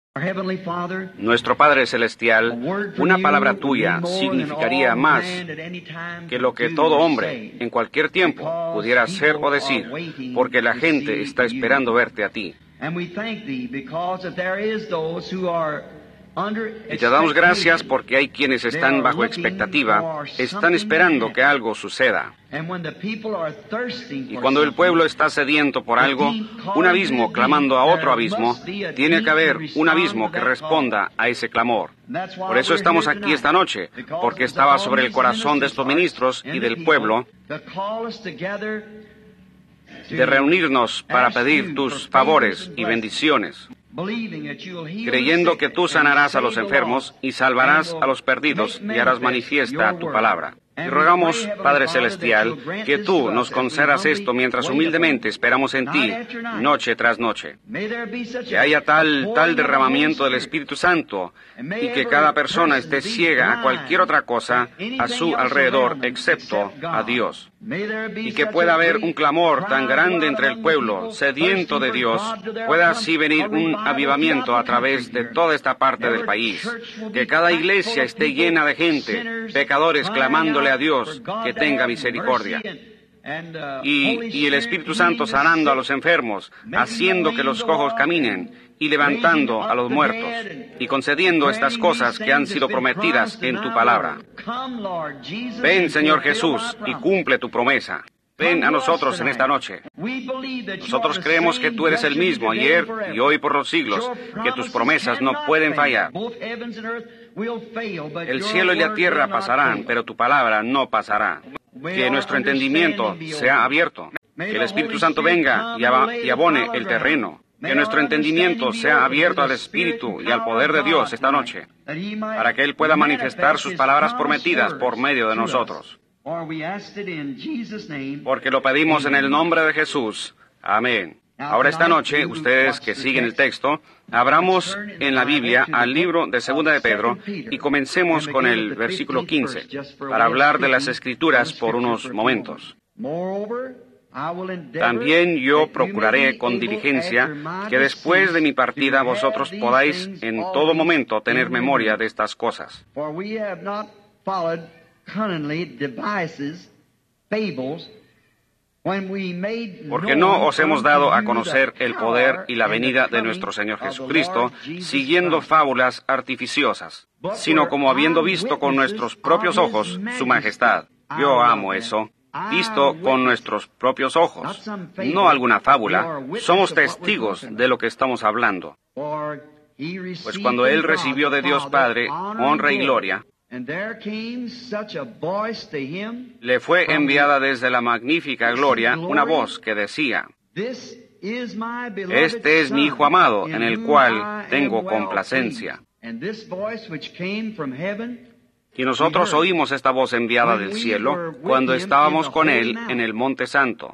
Nuestro Padre Celestial, una palabra tuya significaría más que lo que todo hombre en cualquier tiempo pudiera hacer o decir, porque la gente está esperando verte a ti. Y te damos gracias porque hay quienes están bajo expectativa, están esperando que algo suceda. Y cuando el pueblo está sediento por algo, un abismo clamando a otro abismo, tiene que haber un abismo que responda a ese clamor. Por eso estamos aquí esta noche, porque estaba sobre el corazón de estos ministros y del pueblo de reunirnos para pedir tus favores y bendiciones, creyendo que tú sanarás a los enfermos y salvarás a los perdidos y harás manifiesta tu palabra. Y rogamos, Padre Celestial, que tú nos concedas esto mientras humildemente esperamos en ti, noche tras noche. Que haya tal derramamiento del Espíritu Santo y que cada persona esté ciega a cualquier otra cosa a su alrededor, excepto a Dios. Y que pueda haber un clamor tan grande entre el pueblo, sediento de Dios, pueda así venir un avivamiento a través de toda esta parte del país. Que cada iglesia esté llena de gente, pecadores clamándole a Dios que tenga misericordia. Y el Espíritu Santo sanando a los enfermos, haciendo que los cojos caminen y levantando a los muertos y concediendo estas cosas que han sido prometidas en tu palabra. Ven, Señor Jesús, y cumple tu promesa. Ven a nosotros en esta noche. Nosotros creemos que tú eres el mismo ayer y hoy por los siglos, que tus promesas no pueden fallar. El cielo y la tierra pasarán, pero tu palabra no pasará. Que nuestro entendimiento sea abierto. Que el Espíritu Santo venga y abone el terreno. Que nuestro entendimiento sea abierto al Espíritu y al poder de Dios esta noche, para que Él pueda manifestar sus palabras prometidas por medio de nosotros. Porque lo pedimos en el nombre de Jesús. Amén. Ahora esta noche, ustedes que siguen el texto, abramos en la Biblia al libro de Segunda de Pedro y comencemos con el versículo 15, para hablar de las Escrituras por unos momentos. También yo procuraré con diligencia que después de mi partida vosotros podáis en todo momento tener memoria de estas cosas. Porque no os hemos dado a conocer el poder y la venida de nuestro Señor Jesucristo, siguiendo fábulas artificiosas, sino como habiendo visto con nuestros propios ojos su majestad. Yo amo eso. Visto con nuestros propios ojos, no alguna fábula. Somos testigos de lo que estamos hablando. Pues cuando Él recibió de Dios Padre honra y gloria, le fue enviada desde la magnífica gloria una voz que decía: Este es mi Hijo amado, en el cual tengo complacencia. Y nosotros oímos esta voz enviada del cielo cuando estábamos con Él en el Monte Santo.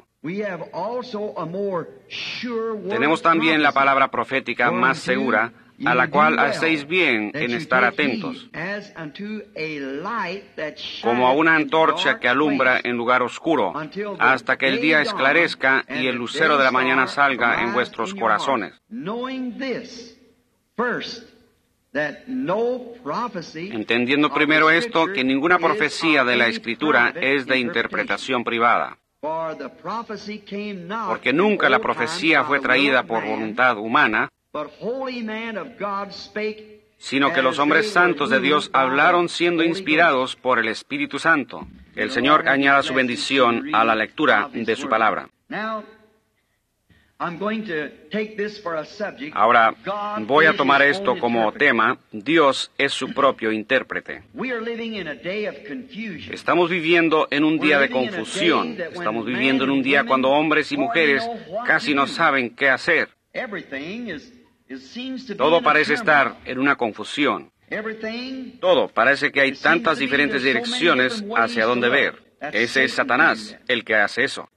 Tenemos también la palabra profética más segura, a la cual hacéis bien en estar atentos, como a una antorcha que alumbra en lugar oscuro, hasta que el día esclarezca y el lucero de la mañana salga en vuestros corazones. Entendiendo primero esto, que ninguna profecía de la Escritura es de interpretación privada, porque nunca la profecía fue traída por voluntad humana, sino que los hombres santos de Dios hablaron siendo inspirados por el Espíritu Santo. El Señor añada su bendición a la lectura de su palabra. Ahora voy a tomar esto como tema: Dios es su propio intérprete. Estamos viviendo en un día de confusión. Estamos viviendo en un día cuando hombres y mujeres casi no saben qué hacer. Todo parece estar en una confusión. Todo parece que hay tantas diferentes direcciones hacia dónde ver. Ese es Satanás, el que hace eso.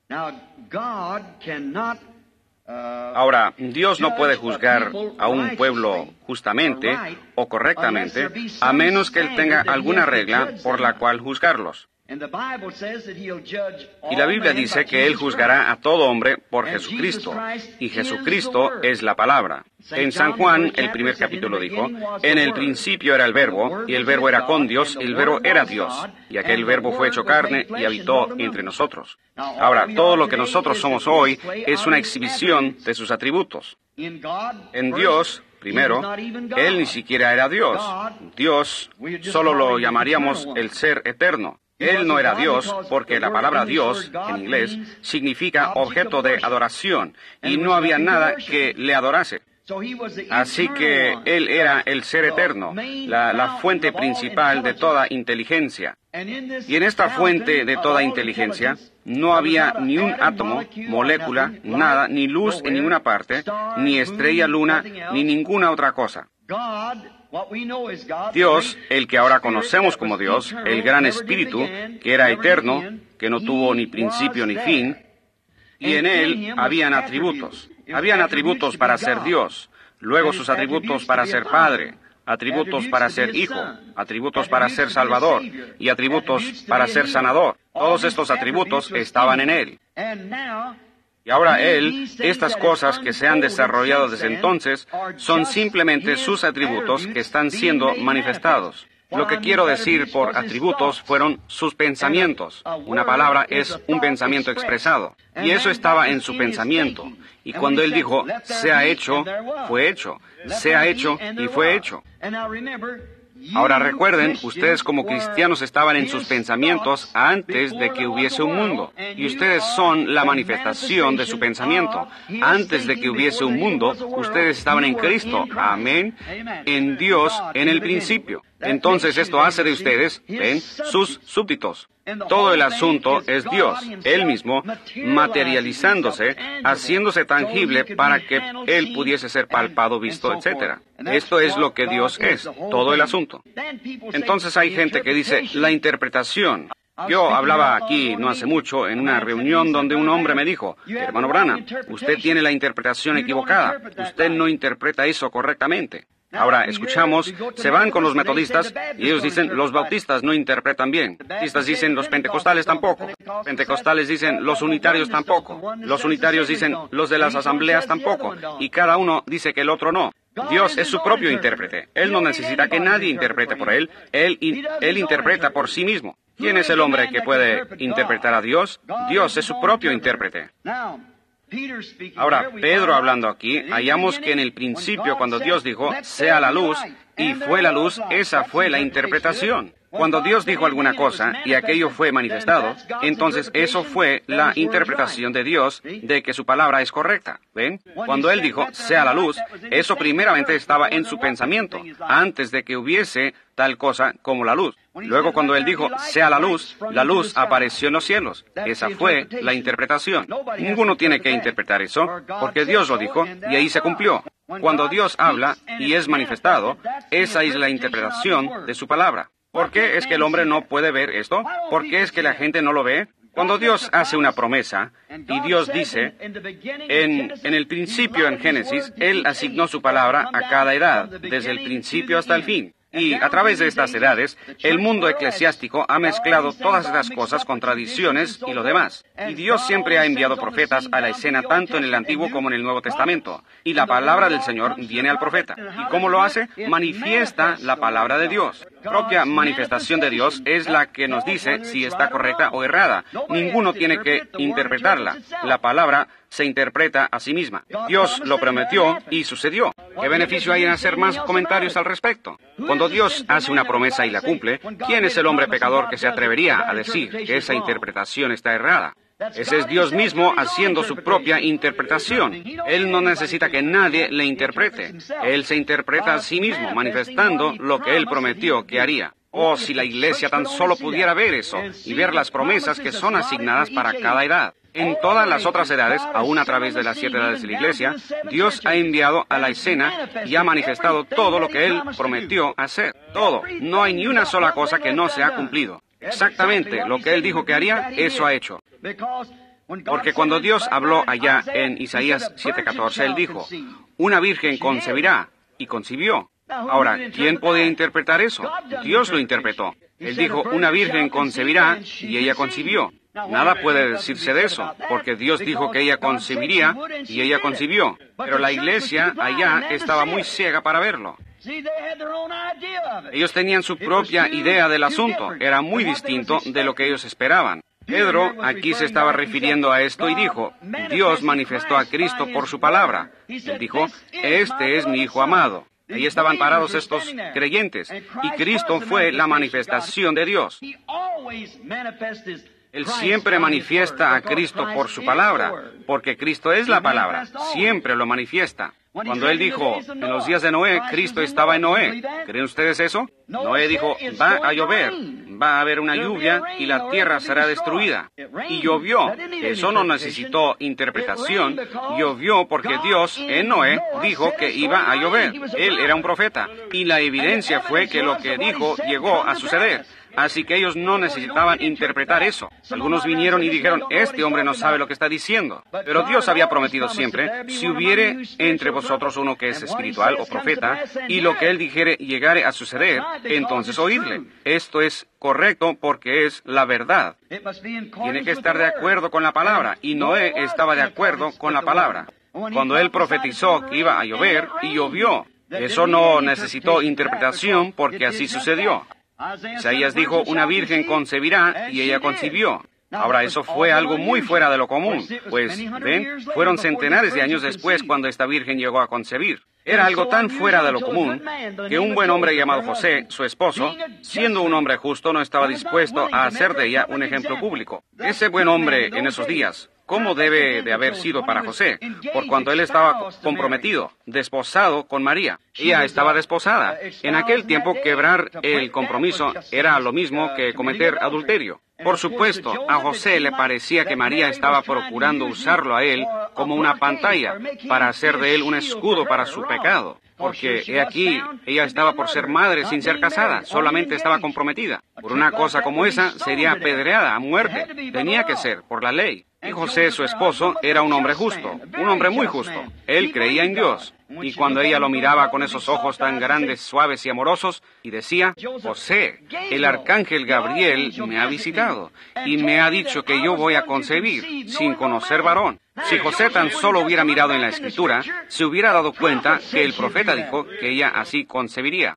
Ahora, Dios no puede juzgar a un pueblo justamente o correctamente, a menos que Él tenga alguna regla por la cual juzgarlos. Y la Biblia dice que Él juzgará a todo hombre por Jesucristo, y Jesucristo es la palabra. En San Juan, el primer capítulo dijo, en el principio era el Verbo, y el Verbo era con Dios, y el Verbo era Dios, y aquel Verbo fue hecho carne y habitó entre nosotros. Ahora, todo lo que nosotros somos hoy es una exhibición de sus atributos. En Dios, primero, Él ni siquiera era Dios. Dios solo lo llamaríamos el ser eterno. Él no era Dios porque la palabra Dios, en inglés, significa objeto de adoración, y no había nada que le adorase. Así que Él era el ser eterno, la fuente principal de toda inteligencia. Y en esta fuente de toda inteligencia no había ni un átomo, molécula, nada, ni luz en ninguna parte, ni estrella, luna, ni ninguna otra cosa. Dios, el que ahora conocemos como Dios, el gran Espíritu, que era eterno, que no tuvo ni principio ni fin, y en Él habían atributos. Habían atributos para ser Dios, luego sus atributos para ser Padre, atributos para ser Hijo, atributos para ser Salvador, y atributos para ser Sanador. Todos estos atributos estaban en Él. Y ahora Él, estas cosas que se han desarrollado desde entonces, son simplemente sus atributos que están siendo manifestados. Lo que quiero decir por atributos fueron sus pensamientos. Una palabra es un pensamiento expresado. Y eso estaba en su pensamiento. Y cuando Él dijo, sea hecho, fue hecho. Sea hecho y fue hecho. Ahora recuerden, ustedes como cristianos estaban en sus pensamientos antes de que hubiese un mundo. Y ustedes son la manifestación de su pensamiento. Antes de que hubiese un mundo, ustedes estaban en Cristo. Amén. En Dios en el principio. Entonces esto hace de ustedes, ven, sus súbditos. Todo el asunto es Dios, Él mismo, materializándose, haciéndose tangible para que Él pudiese ser palpado, visto, etc. Esto es lo que Dios es, todo el asunto. Entonces hay gente que dice, la interpretación. Yo hablaba aquí no hace mucho en una reunión donde un hombre me dijo, hermano Branham, usted tiene la interpretación equivocada, usted no interpreta eso correctamente. Ahora, escuchamos, se van con los metodistas y ellos dicen, los bautistas no interpretan bien. Bautistas dicen, los pentecostales tampoco. Pentecostales dicen, los unitarios tampoco. Los unitarios dicen, los de las asambleas tampoco. Y cada uno dice que el otro no. Dios es su propio intérprete. Él no necesita que nadie interprete por Él. Él interpreta por sí mismo. ¿Quién es el hombre que puede interpretar a Dios? Dios es su propio intérprete. Ahora, Pedro hablando aquí, hallamos que en el principio, cuando Dios dijo, sea la luz, y fue la luz, esa fue la interpretación. Cuando Dios dijo alguna cosa y aquello fue manifestado, entonces eso fue la interpretación de Dios de que su palabra es correcta. ¿Ven? Cuando Él dijo, sea la luz, eso primeramente estaba en su pensamiento, antes de que hubiese tal cosa como la luz. Luego cuando Él dijo, sea la luz apareció en los cielos. Esa fue la interpretación. Ninguno tiene que interpretar eso, porque Dios lo dijo y ahí se cumplió. Cuando Dios habla y es manifestado, esa es la interpretación de su palabra. ¿Por qué es que el hombre no puede ver esto? ¿Por qué es que la gente no lo ve? Cuando Dios hace una promesa, y Dios dice, en el principio, en Génesis, Él asignó su palabra a cada edad, desde el principio hasta el fin. Y a través de estas edades, el mundo eclesiástico ha mezclado todas estas cosas con tradiciones y lo demás. Y Dios siempre ha enviado profetas a la escena tanto en el Antiguo como en el Nuevo Testamento. Y la palabra del Señor viene al profeta. ¿Y cómo lo hace? Manifiesta la palabra de Dios. La propia manifestación de Dios es la que nos dice si está correcta o errada. Ninguno tiene que interpretarla. La palabra se interpreta a sí misma. Dios lo prometió y sucedió. ¿Qué beneficio hay en hacer más comentarios al respecto? Cuando Dios hace una promesa y la cumple, ¿quién es el hombre pecador que se atrevería a decir que esa interpretación está errada? Ese es Dios mismo haciendo su propia interpretación. Él no necesita que nadie le interprete. Él se interpreta a sí mismo, manifestando lo que Él prometió que haría. Oh, si la iglesia tan solo pudiera ver eso y ver las promesas que son asignadas para cada edad. En todas las otras edades, aún a través de las 7 edades de la iglesia, Dios ha enviado a la escena y ha manifestado todo lo que Él prometió hacer. Todo. No hay ni una sola cosa que no se ha cumplido. Exactamente lo que Él dijo que haría, eso ha hecho. Porque cuando Dios habló allá en Isaías 7:14, Él dijo, una virgen concebirá, y concibió. Ahora, ¿quién podía interpretar eso? Dios lo interpretó. Él dijo, una virgen concebirá, y ella concibió. Nada puede decirse de eso, porque Dios dijo que ella concebiría, y ella concibió. Pero la iglesia allá estaba muy ciega para verlo. Ellos tenían su propia idea del asunto. Era muy distinto de lo que ellos esperaban. Pedro aquí se estaba refiriendo a esto y dijo, Dios manifestó a Cristo por su palabra. Él dijo, este es mi Hijo amado. Ahí estaban parados estos creyentes, y Cristo fue la manifestación de Dios. Él siempre manifiesta a Cristo por su palabra, porque Cristo es la palabra, siempre lo manifiesta. Cuando Él dijo, en los días de Noé, Cristo estaba en Noé. ¿Creen ustedes eso? Noé dijo, va a llover, va a haber una lluvia y la tierra será destruida. Y llovió. Eso no necesitó interpretación. Llovió porque Dios, en Noé, dijo que iba a llover. Él era un profeta. Y la evidencia fue que lo que dijo llegó a suceder. Así que ellos no necesitaban interpretar eso. Algunos vinieron y dijeron, este hombre no sabe lo que está diciendo. Pero Dios había prometido siempre, si hubiere entre vosotros uno que es espiritual o profeta, y lo que él dijere llegare a suceder, entonces oídle. Esto es correcto porque es la verdad. Tiene que estar de acuerdo con la palabra, y Noé estaba de acuerdo con la palabra. Cuando él profetizó que iba a llover, y llovió. Eso no necesitó interpretación porque así sucedió. Isaías dijo, una virgen concebirá, y ella concibió. Ahora, eso fue algo muy fuera de lo común, pues, ven, fueron centenares de años después cuando esta virgen llegó a concebir. Era algo tan fuera de lo común que un buen hombre llamado José, su esposo, siendo un hombre justo, no estaba dispuesto a hacer de ella un ejemplo público. Ese buen hombre en esos días, ¿cómo debe de haber sido para José? Por cuando él estaba comprometido, desposado con María. Ella estaba desposada. En aquel tiempo, quebrar el compromiso era lo mismo que cometer adulterio. Por supuesto, a José le parecía que María estaba procurando usarlo a él como una pantalla para hacer de él un escudo para su pecado. Porque, he aquí, ella estaba por ser madre sin ser casada, solamente estaba comprometida. Por una cosa como esa, sería apedreada a muerte. Tenía que ser, por la ley. Y José, su esposo, era un hombre justo, un hombre muy justo. Él creía en Dios. Y cuando ella lo miraba con esos ojos tan grandes, suaves y amorosos, y decía, José, el arcángel Gabriel me ha visitado, y me ha dicho que yo voy a concebir, sin conocer varón. Si José tan solo hubiera mirado en la Escritura, se hubiera dado cuenta que el profeta dijo que ella así concebiría.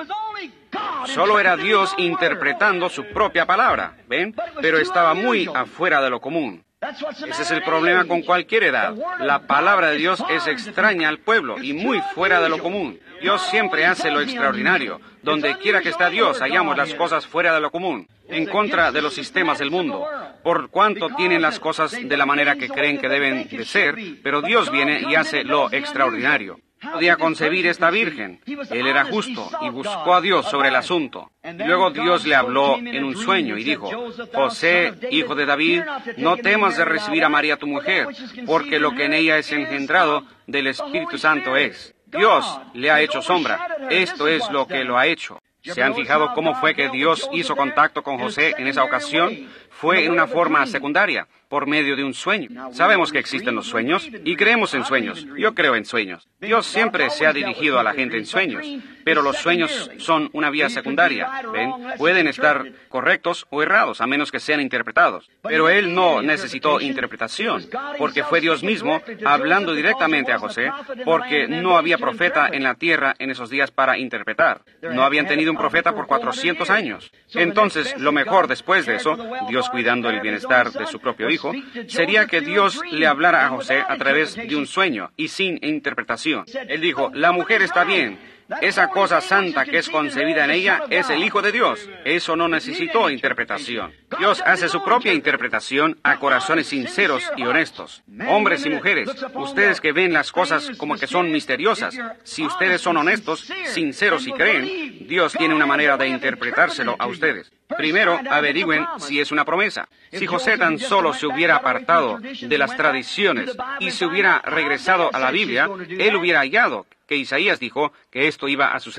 Solo era Dios interpretando su propia palabra, ¿ven? Pero estaba muy afuera de lo común. Ese es el problema con cualquier edad. La palabra de Dios es extraña al pueblo y muy fuera de lo común. Dios siempre hace lo extraordinario. Donde quiera que está Dios, hallamos las cosas fuera de lo común, en contra de los sistemas del mundo. Por cuanto tienen las cosas de la manera que creen que deben de ser, pero Dios viene y hace lo extraordinario. Podía concebir esta virgen. Él era justo y buscó a Dios sobre el asunto. Y luego Dios le habló en un sueño y dijo, José, hijo de David, no temas de recibir a María tu mujer, porque lo que en ella es engendrado del Espíritu Santo es. Dios le ha hecho sombra. Esto es lo que lo ha hecho. ¿Se han fijado cómo fue que Dios hizo contacto con José en esa ocasión? Fue en una forma secundaria, por medio de un sueño. Sabemos que existen los sueños y creemos en sueños. Yo creo en sueños. Dios siempre se ha dirigido a la gente en sueños, pero los sueños son una vía secundaria. ¿Ven? Pueden estar correctos o errados, a menos que sean interpretados. Pero Él no necesitó interpretación, porque fue Dios mismo hablando directamente a José, porque no había profeta en la tierra en esos días para interpretar. No habían tenido un profeta por 400 años. Entonces, lo mejor después de eso, Dios cuidando el bienestar de su propio hijo, sería que Dios le hablara a José a través de un sueño y sin interpretación. Él dijo, la mujer está bien. Esa cosa santa que es concebida en ella es el Hijo de Dios. Eso no necesitó interpretación. Dios hace su propia interpretación a corazones sinceros y honestos. Hombres y mujeres, ustedes que ven las cosas como que son misteriosas, si ustedes son honestos, sinceros y creen, Dios tiene una manera de interpretárselo a ustedes. Primero, averigüen si es una promesa. Si José tan solo se hubiera apartado de las tradiciones y se hubiera regresado a la Biblia, él hubiera hallado que Isaías dijo que esto iba a suceder.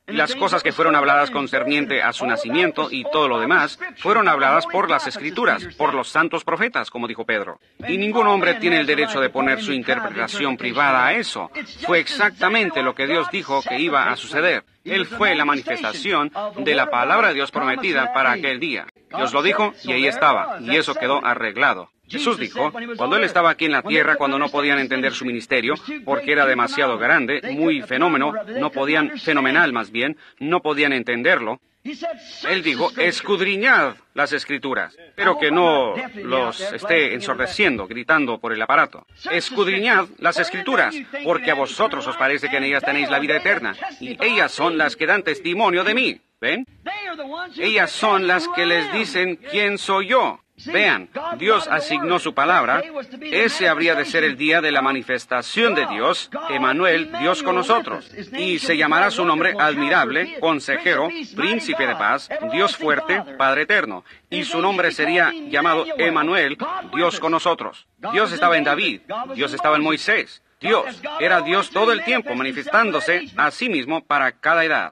Y las cosas que fueron habladas concerniente a su nacimiento y todo lo demás, fueron habladas por las Escrituras, por los santos profetas, como dijo Pedro. Y ningún hombre tiene el derecho de poner su interpretación privada a eso. Fue exactamente lo que Dios dijo que iba a suceder. Él fue la manifestación de la palabra de Dios prometida para aquel día. Dios lo dijo y ahí estaba, y eso quedó arreglado. Jesús dijo, cuando Él estaba aquí en la tierra, cuando no podían entender su ministerio, porque era demasiado grande, muy fenomenal más bien, no podían entenderlo, Él dijo, escudriñad las Escrituras, pero que no los esté ensordeciendo, gritando por el aparato. Escudriñad las Escrituras, porque a vosotros os parece que en ellas tenéis la vida eterna, y ellas son las que dan testimonio de mí. ¿Ven? Ellas son las que les dicen quién soy yo. Vean, Dios asignó su palabra. Ese habría de ser el día de la manifestación de Dios, Emmanuel, Dios con nosotros. Y se llamará su nombre admirable, consejero, príncipe de paz, Dios fuerte, Padre eterno. Y su nombre sería llamado Emmanuel, Dios con nosotros. Dios estaba en David, Dios estaba en Moisés. Dios era Dios todo el tiempo, manifestándose a sí mismo para cada edad.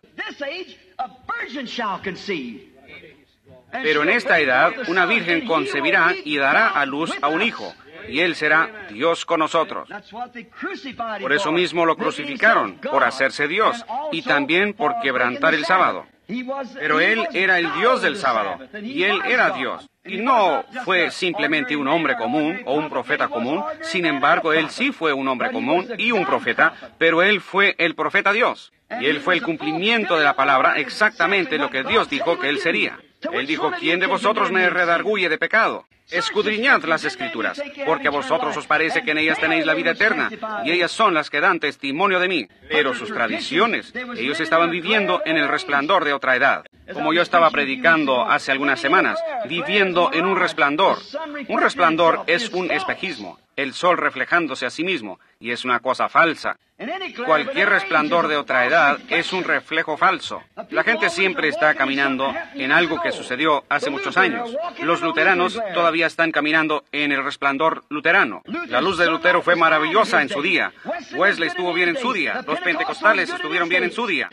Pero en esta edad, una virgen concebirá y dará a luz a un hijo, y él será Dios con nosotros. Por eso mismo lo crucificaron, por hacerse Dios, y también por quebrantar el sábado. Pero él era el Dios del sábado, y él era Dios. Y no fue simplemente un hombre común o un profeta común. Sin embargo, él sí fue un hombre común y un profeta, pero él fue el profeta Dios. Y él fue el cumplimiento de la palabra, exactamente lo que Dios dijo que él sería. Él dijo, ¿quién de vosotros me redarguye de pecado? Escudriñad las Escrituras, porque a vosotros os parece que en ellas tenéis la vida eterna, y ellas son las que dan testimonio de mí. Pero sus tradiciones, ellos estaban viviendo en el resplandor de otra edad. Como yo estaba predicando hace algunas semanas, viviendo en un resplandor. Un resplandor es un espejismo, el sol reflejándose a sí mismo, y es una cosa falsa. Cualquier resplandor de otra edad es un reflejo falso. La gente siempre está caminando en algo que sucedió hace muchos años. Los luteranos todavía están caminando en el resplandor luterano. La luz de Lutero fue maravillosa en su día. Wesley estuvo bien en su día. Los pentecostales estuvieron bien en su día.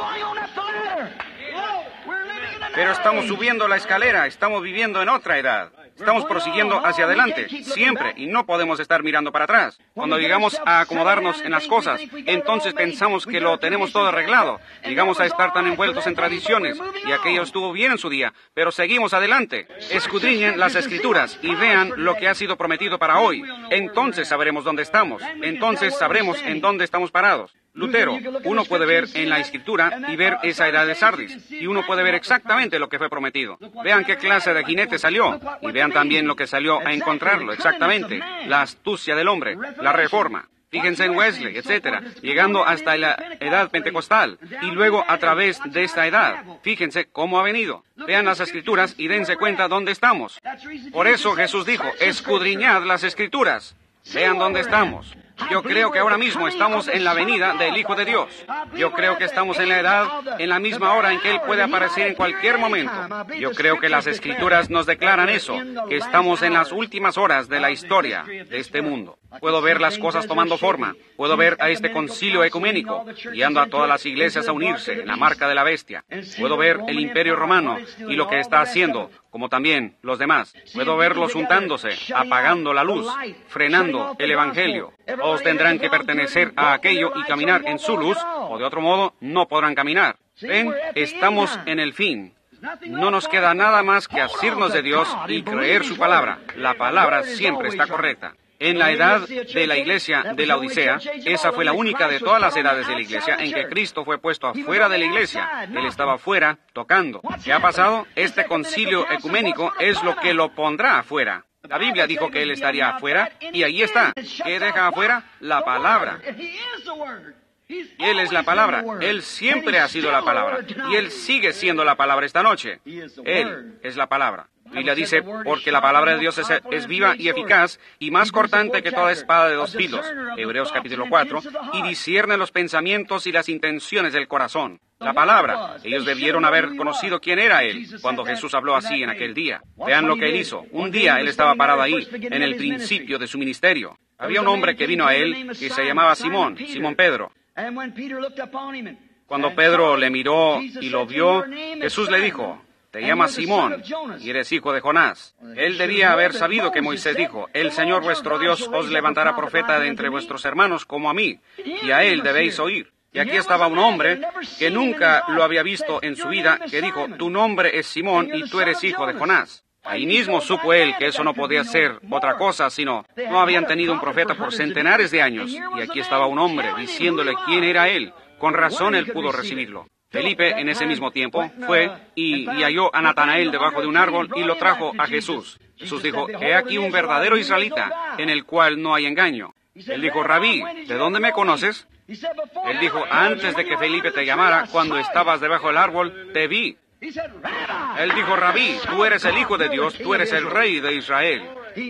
Pero estamos subiendo la escalera, estamos viviendo en otra edad. Estamos prosiguiendo hacia adelante, siempre, y no podemos estar mirando para atrás. Cuando llegamos a acomodarnos en las cosas, entonces pensamos que lo tenemos todo arreglado. Llegamos a estar tan envueltos en tradiciones, y aquello estuvo bien en su día, pero seguimos adelante. Escudriñen las Escrituras y vean lo que ha sido prometido para hoy. Entonces sabremos dónde estamos. Entonces sabremos en dónde estamos parados. Lutero, uno puede ver en la Escritura y ver esa edad de Sardis, y uno puede ver exactamente lo que fue prometido. Vean qué clase de jinete salió, y vean también lo que salió a encontrarlo, exactamente, la astucia del hombre, la reforma. Fíjense en Wesley, etcétera, llegando hasta la edad pentecostal, y luego a través de esta edad. Fíjense cómo ha venido. Vean las Escrituras y dense cuenta dónde estamos. Por eso Jesús dijo, escudriñad las Escrituras. Vean dónde estamos. Yo creo que ahora mismo estamos en la venida del Hijo de Dios. Yo creo que estamos en la edad, en la misma hora en que Él puede aparecer en cualquier momento. Yo creo que las Escrituras nos declaran eso, que estamos en las últimas horas de la historia de este mundo. Puedo ver las cosas tomando forma. Puedo ver a este concilio ecuménico, guiando a todas las iglesias a unirse en la marca de la bestia. Puedo ver el Imperio Romano y lo que está haciendo, como también los demás. Puedo verlos juntándose, apagando la luz, frenando el Evangelio. Todos tendrán que pertenecer a aquello y caminar en su luz, o de otro modo no podrán caminar. Ven, estamos en el fin. No nos queda nada más que asirnos de Dios y creer su palabra. La palabra siempre está correcta. En la edad de la iglesia de la Odisea, esa fue la única de todas las edades de la iglesia en que Cristo fue puesto afuera de la iglesia. Él estaba afuera, tocando. ¿Qué ha pasado? Este concilio ecuménico es lo que lo pondrá afuera. La Biblia dijo que Él estaría afuera, y ahí está. ¿Qué deja afuera? La palabra. Y Él es la palabra. Él siempre ha sido la palabra. Y Él sigue siendo la palabra esta noche. Él es la palabra. La Biblia dice, porque la palabra de Dios es viva y eficaz, y más cortante que toda espada de dos filos, Hebreos capítulo 4, y discierne los pensamientos y las intenciones del corazón. La palabra. Ellos debieron haber conocido quién era Él cuando Jesús habló así en aquel día. Vean lo que Él hizo. Un día Él estaba parado ahí, en el principio de su ministerio. Había un hombre que vino a Él que se llamaba Simón Pedro. Cuando Pedro le miró y lo vio, Jesús le dijo, te llamas Simón, y eres hijo de Jonás. Él debía haber sabido que Moisés dijo, el Señor vuestro Dios os levantará profeta de entre vuestros hermanos como a mí, y a él debéis oír. Y aquí estaba un hombre que nunca lo había visto en su vida, que dijo, tu nombre es Simón y tú eres hijo de Jonás. Ahí mismo supo él que eso no podía ser otra cosa, sino no habían tenido un profeta por centenares de años. Y aquí estaba un hombre diciéndole quién era él. Con razón él pudo recibirlo. Felipe, en ese mismo tiempo, fue y halló a Natanael debajo de un árbol y lo trajo a Jesús. Jesús dijo, he aquí un verdadero israelita, en el cual no hay engaño. Él dijo, Rabí, ¿de dónde me conoces? Él dijo, antes de que Felipe te llamara, cuando estabas debajo del árbol, te vi. Él dijo, Rabí, tú eres el Hijo de Dios, tú eres el Rey de Israel.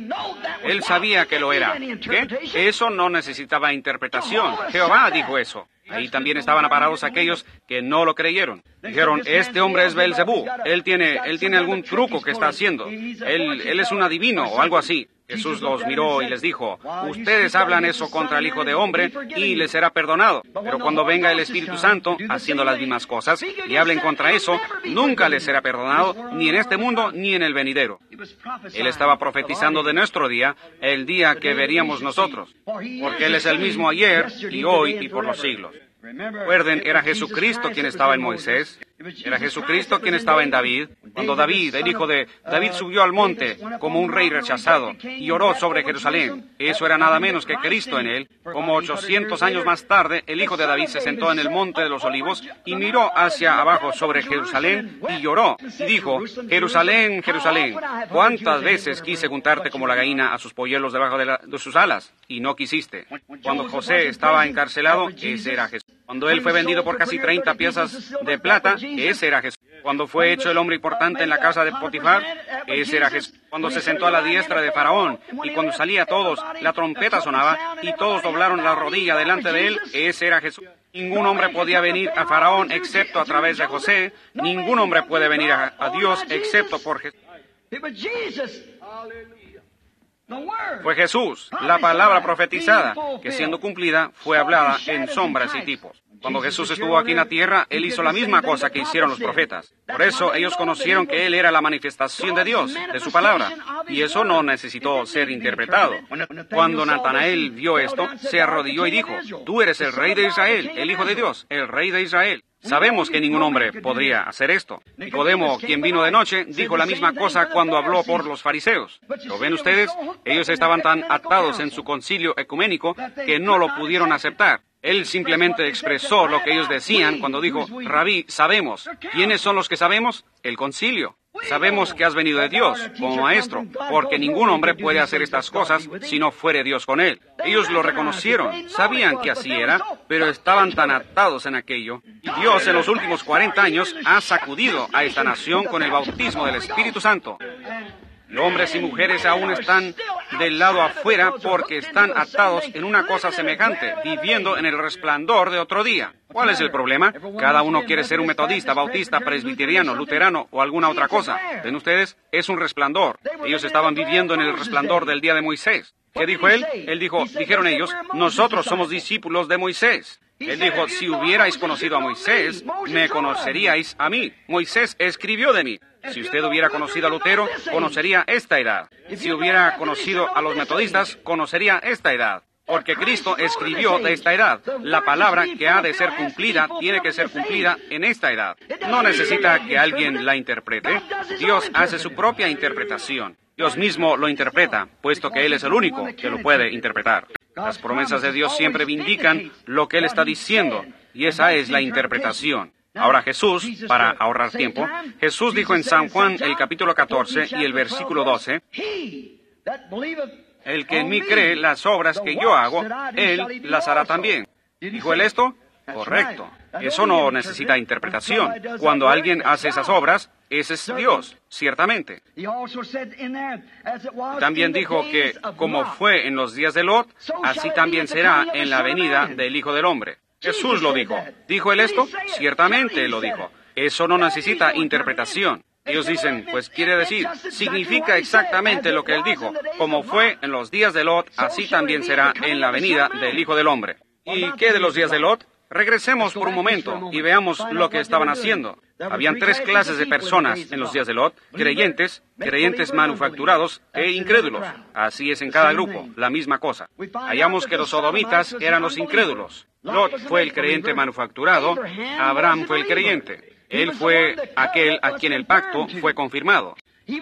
Él sabía que lo era. ¿Qué? Eso no necesitaba interpretación. Jehová dijo eso. Ahí también estaban parados aquellos que no lo creyeron. Dijeron, este hombre es Beelzebú. Él tiene algún truco que está haciendo. Él es un adivino o algo así. Jesús los miró y les dijo, ustedes hablan eso contra el Hijo de Hombre y les será perdonado. Pero cuando venga el Espíritu Santo, haciendo las mismas cosas, y hablen contra eso, nunca les será perdonado, ni en este mundo, ni en el venidero. Él estaba profetizando de nuestro día, el día que veríamos nosotros, porque Él es el mismo ayer, y hoy, y por los siglos. Recuerden, era Jesucristo quien estaba en Moisés, era Jesucristo quien estaba en David. Cuando David, el hijo de David, subió al monte como un rey rechazado y oró sobre Jerusalén, eso era nada menos que Cristo en él. Como 800 años más tarde, el hijo de David se sentó en el monte de los olivos y miró hacia abajo sobre Jerusalén y lloró. Y dijo, Jerusalén, Jerusalén, ¿cuántas veces quise juntarte como la gallina a sus polluelos debajo de sus alas? Y no quisiste. Cuando José estaba encarcelado, ese era Jesús. Cuando él fue vendido por casi 30 piezas de plata, ese era Jesús. Cuando fue hecho el hombre importante en la casa de Potifar, ese era Jesús. Cuando se sentó a la diestra de Faraón, y cuando salía todos, la trompeta sonaba, y todos doblaron la rodilla delante de él, ese era Jesús. Ningún hombre podía venir a Faraón excepto a través de José. Ningún hombre puede venir a Dios excepto por Jesús. Fue Jesús, la palabra profetizada, que siendo cumplida, fue hablada en sombras y tipos. Cuando Jesús estuvo aquí en la tierra, Él hizo la misma cosa que hicieron los profetas. Por eso ellos conocieron que Él era la manifestación de Dios, de su palabra. Y eso no necesitó ser interpretado. Cuando Natanael vio esto, se arrodilló y dijo, tú eres el Rey de Israel, el Hijo de Dios, el Rey de Israel. Sabemos que ningún hombre podría hacer esto. Nicodemo, quien vino de noche, dijo la misma cosa cuando habló por los fariseos. ¿Lo ven ustedes? Ellos estaban tan atados en su concilio ecuménico que no lo pudieron aceptar. Él simplemente expresó lo que ellos decían cuando dijo, Rabí, sabemos. ¿Quiénes son los que sabemos? El concilio. Sabemos que has venido de Dios como maestro, porque ningún hombre puede hacer estas cosas si no fuere Dios con él. Ellos lo reconocieron, sabían que así era, pero estaban tan atados en aquello. Y Dios en los últimos 40 años ha sacudido a esta nación con el bautismo del Espíritu Santo. Y hombres y mujeres aún están del lado afuera porque están atados en una cosa semejante, viviendo en el resplandor de otro día. ¿Cuál es el problema? Cada uno quiere ser un metodista, bautista, presbiteriano, luterano o alguna otra cosa. ¿Ven ustedes? Es un resplandor. Ellos estaban viviendo en el resplandor del día de Moisés. ¿Qué dijo él? Dijeron ellos, nosotros somos discípulos de Moisés. Él dijo, si hubierais conocido a Moisés, me conoceríais a mí. Moisés escribió de mí. Si usted hubiera conocido a Lutero, conocería esta edad. Si hubiera conocido a los metodistas, conocería esta edad. Porque Cristo escribió de esta edad. La palabra que ha de ser cumplida tiene que ser cumplida en esta edad. No necesita que alguien la interprete. Dios hace su propia interpretación. Dios mismo lo interpreta, puesto que Él es el único que lo puede interpretar. Las promesas de Dios siempre vindican lo que Él está diciendo, y esa es la interpretación. Ahora Jesús, para ahorrar tiempo, Jesús dijo en San Juan el capítulo 14 y el versículo 12, el que en mí cree las obras que yo hago, Él las hará también. ¿Dijo Él esto? Correcto. Eso no necesita interpretación. Cuando alguien hace esas obras, ese es Dios, ciertamente. También dijo que, como fue en los días de Lot, así también será en la venida del Hijo del Hombre. Jesús lo dijo. ¿Dijo Él esto? Ciertamente Él lo dijo. Eso no necesita interpretación. Ellos dicen, pues quiere decir, significa exactamente lo que Él dijo. Como fue en los días de Lot, así también será en la venida del Hijo del Hombre. ¿Y qué de los días de Lot? Regresemos por un momento y veamos lo que estaban haciendo. Habían tres clases de personas en los días de Lot: creyentes, creyentes manufacturados e incrédulos. Así es en cada grupo, la misma cosa. Hallamos que los sodomitas eran los incrédulos. Lot fue el creyente manufacturado, Abraham fue el creyente. Él fue aquel a quien el pacto fue confirmado.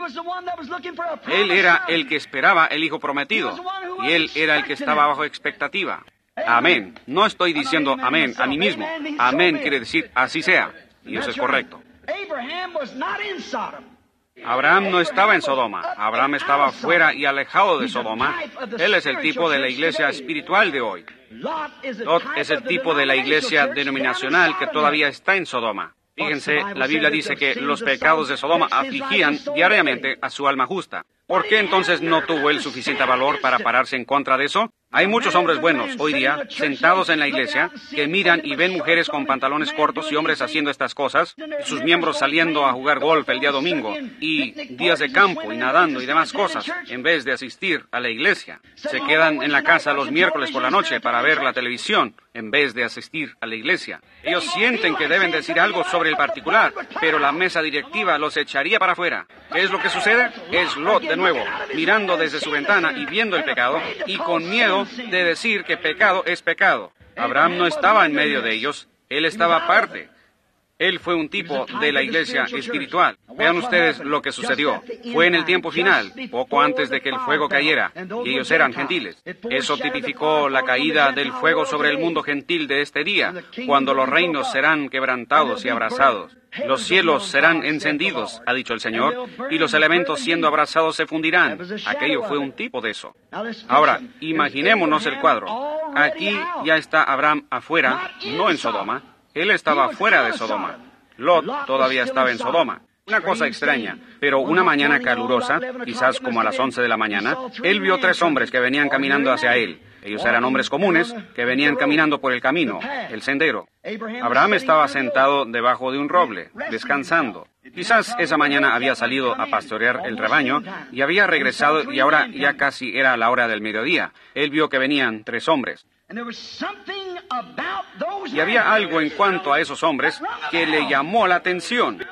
Él era el que esperaba el hijo prometido, y él era el que estaba bajo expectativa. Amén. No estoy diciendo amén a mí mismo. Amén quiere decir así sea, y eso es correcto. Abraham no estaba en Sodoma. Abraham estaba fuera y alejado de Sodoma. Él es el tipo de la iglesia espiritual de hoy. Lot es el tipo de la iglesia denominacional que todavía está en Sodoma. Fíjense, la Biblia dice que los pecados de Sodoma afligían diariamente a su alma justa. ¿Por qué entonces no tuvo él suficiente valor para pararse en contra de eso? Hay muchos hombres buenos hoy día, sentados en la iglesia, que miran y ven mujeres con pantalones cortos y hombres haciendo estas cosas, y sus miembros saliendo a jugar golf el día domingo, y días de campo y nadando y demás cosas, en vez de asistir a la iglesia. Se quedan en la casa los miércoles por la noche para ver la televisión, en vez de asistir a la iglesia. Ellos sienten que deben decir algo sobre el particular, pero la mesa directiva los echaría para afuera. ¿Qué es lo que sucede? Es Lot de nuevo, mirando desde su ventana y viendo el pecado, y con miedo de decir que pecado es pecado. Abraham no estaba en medio de ellos, él estaba aparte. Él fue un tipo de la iglesia espiritual. Vean ustedes lo que sucedió. Fue en el tiempo final, poco antes de que el fuego cayera, y ellos eran gentiles. Eso tipificó la caída del fuego sobre el mundo gentil de este día, cuando los reinos serán quebrantados y abrasados. Los cielos serán encendidos, ha dicho el Señor, y los elementos siendo abrasados se fundirán. Aquello fue un tipo de eso. Ahora, imaginémonos el cuadro. Aquí ya está Abraham afuera, no en Sodoma. Él estaba fuera de Sodoma. Lot todavía estaba en Sodoma. Una cosa extraña, pero una mañana calurosa, quizás como a las 11 de la mañana, él vio tres hombres que venían caminando hacia él. Ellos eran hombres comunes que venían caminando por el camino, el sendero. Abraham estaba sentado debajo de un roble, descansando. Quizás esa mañana había salido a pastorear el rebaño y había regresado y ahora ya casi era la hora del mediodía. Él vio que venían tres hombres. Y había algo en cuanto a esos hombres que le llamó la atención.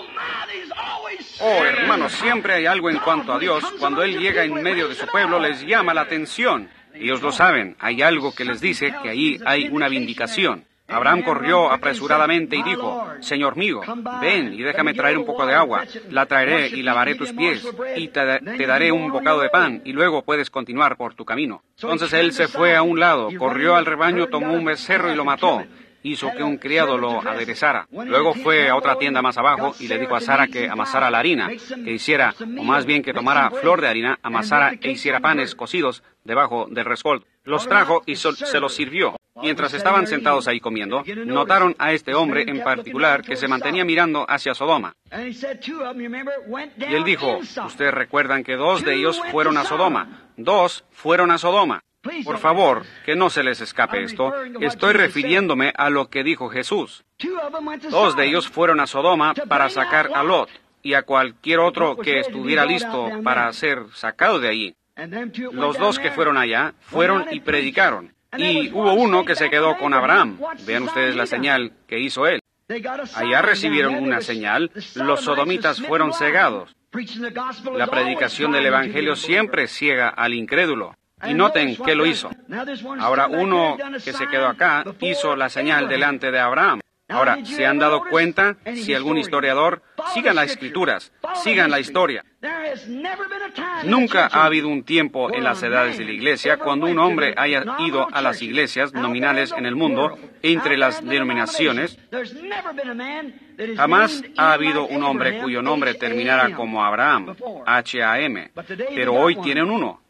Oh, hermanos, siempre hay algo en cuanto a Dios. Cuando Él llega en medio de su pueblo, les llama la atención. Ellos lo saben. Hay algo que les dice que ahí hay una vindicación. Abraham corrió apresuradamente y dijo: Señor mío, ven y déjame traer un poco de agua. La traeré y lavaré tus pies, y te daré un bocado de pan, y luego puedes continuar por tu camino. Entonces él se fue a un lado, corrió al rebaño, tomó un becerro y lo mató. Hizo que un criado lo aderezara. Luego fue a otra tienda más abajo y le dijo a Sara que amasara la harina, que hiciera, o más bien que tomara flor de harina, amasara e hiciera panes cocidos debajo del rescoldo. Los trajo y se los sirvió. Mientras estaban sentados ahí comiendo, notaron a este hombre en particular que se mantenía mirando hacia Sodoma. Y él dijo: ustedes recuerdan que dos de ellos fueron a Sodoma. Dos fueron a Sodoma. Por favor, que no se les escape esto. Estoy refiriéndome a lo que dijo Jesús. Dos de ellos fueron a Sodoma para sacar a Lot y a cualquier otro que estuviera listo para ser sacado de allí. Los dos que fueron allá fueron y predicaron. Y hubo uno que se quedó con Abraham. Vean ustedes la señal que hizo él. Allá recibieron una señal. Los sodomitas fueron cegados. La predicación del Evangelio siempre ciega al incrédulo. Y noten que lo hizo. Ahora uno que se quedó acá hizo la señal delante de Abraham. Ahora, ¿se han dado cuenta? Si algún historiador, sigan las Escrituras, sigan la historia. Nunca ha habido un tiempo en las edades de la Iglesia cuando un hombre haya ido a las iglesias nominales en el mundo, entre las denominaciones. Jamás ha habido un hombre cuyo nombre terminara como Abraham, H-A-M, pero hoy tienen uno,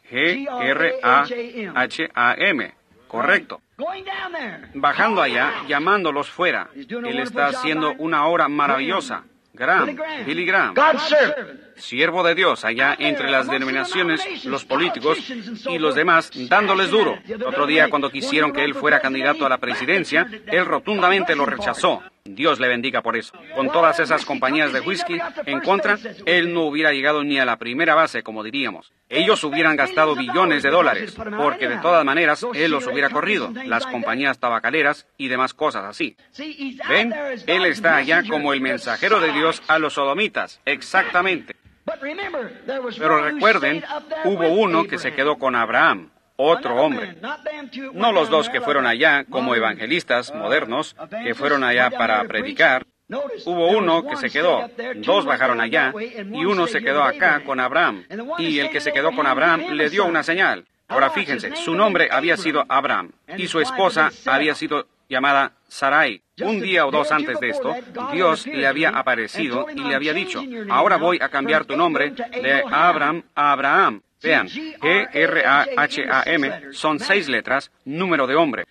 G-R-A-H-A-M, correcto. Bajando allá, llamándolos fuera. Él está haciendo una obra maravillosa. Billy Graham, siervo de Dios allá entre las denominaciones, los políticos y los demás, dándoles duro. Otro día, cuando quisieron que él fuera candidato a la presidencia, él rotundamente lo rechazó. Dios le bendiga por eso. Con todas esas compañías de whisky en contra, él no hubiera llegado ni a la primera base, como diríamos. Ellos hubieran gastado billones de dólares, porque de todas maneras, él los hubiera corrido, las compañías tabacaleras y demás cosas así. ¿Ven? Él está allá como el mensajero de Dios a los sodomitas, exactamente. Pero recuerden, hubo uno que se quedó con Abraham, otro hombre. No los dos que fueron allá como evangelistas modernos, que fueron allá para predicar. Hubo uno que se quedó, dos bajaron allá, y uno se quedó acá con Abraham. Y el que se quedó con Abraham le dio una señal. Ahora fíjense, su nombre había sido Abraham, y su esposa había sido llamada Sarai. Un día o dos antes de esto, Dios le había aparecido y le había dicho, ahora voy a cambiar tu nombre de Abraham a Abraham. Vean, G-R-A-H-A-M son 6 letras, número de hombre.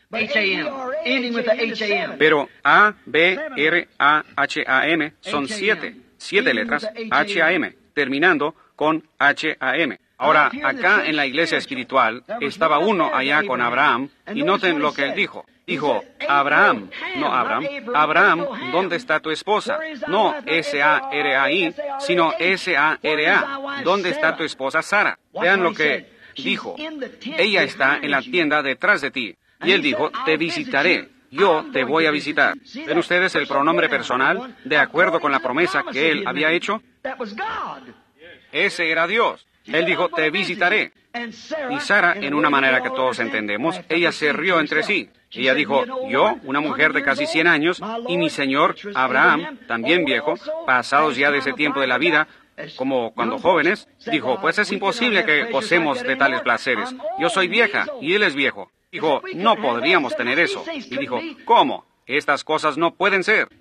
Pero A-B-R-A-H-A-M son 7 letras, H-A-M, terminando con H-A-M. Ahora, acá en la iglesia espiritual, estaba uno allá con Abraham, y noten lo que él dijo. Dijo, Abraham, no Abraham, Abraham, ¿dónde está tu esposa? No S-A-R-A-I, sino S-A-R-A. ¿Dónde está tu esposa Sara? Vean lo que dijo. Ella está en la tienda detrás de ti. Y él dijo, te visitaré. Yo te voy a visitar. ¿Ven ustedes el pronombre personal de acuerdo con la promesa que él había hecho? Ese era Dios. Él dijo, te visitaré. Y Sara, en una manera que todos entendemos, ella se rió entre sí. Ella dijo, yo, una mujer de casi 100 años, y mi señor Abraham, también viejo, pasados ya de ese tiempo de la vida, como cuando jóvenes, dijo, pues es imposible que gocemos de tales placeres. Yo soy vieja, y él es viejo. Dijo, no podríamos tener eso. Y dijo, ¿cómo? Estas cosas no pueden ser.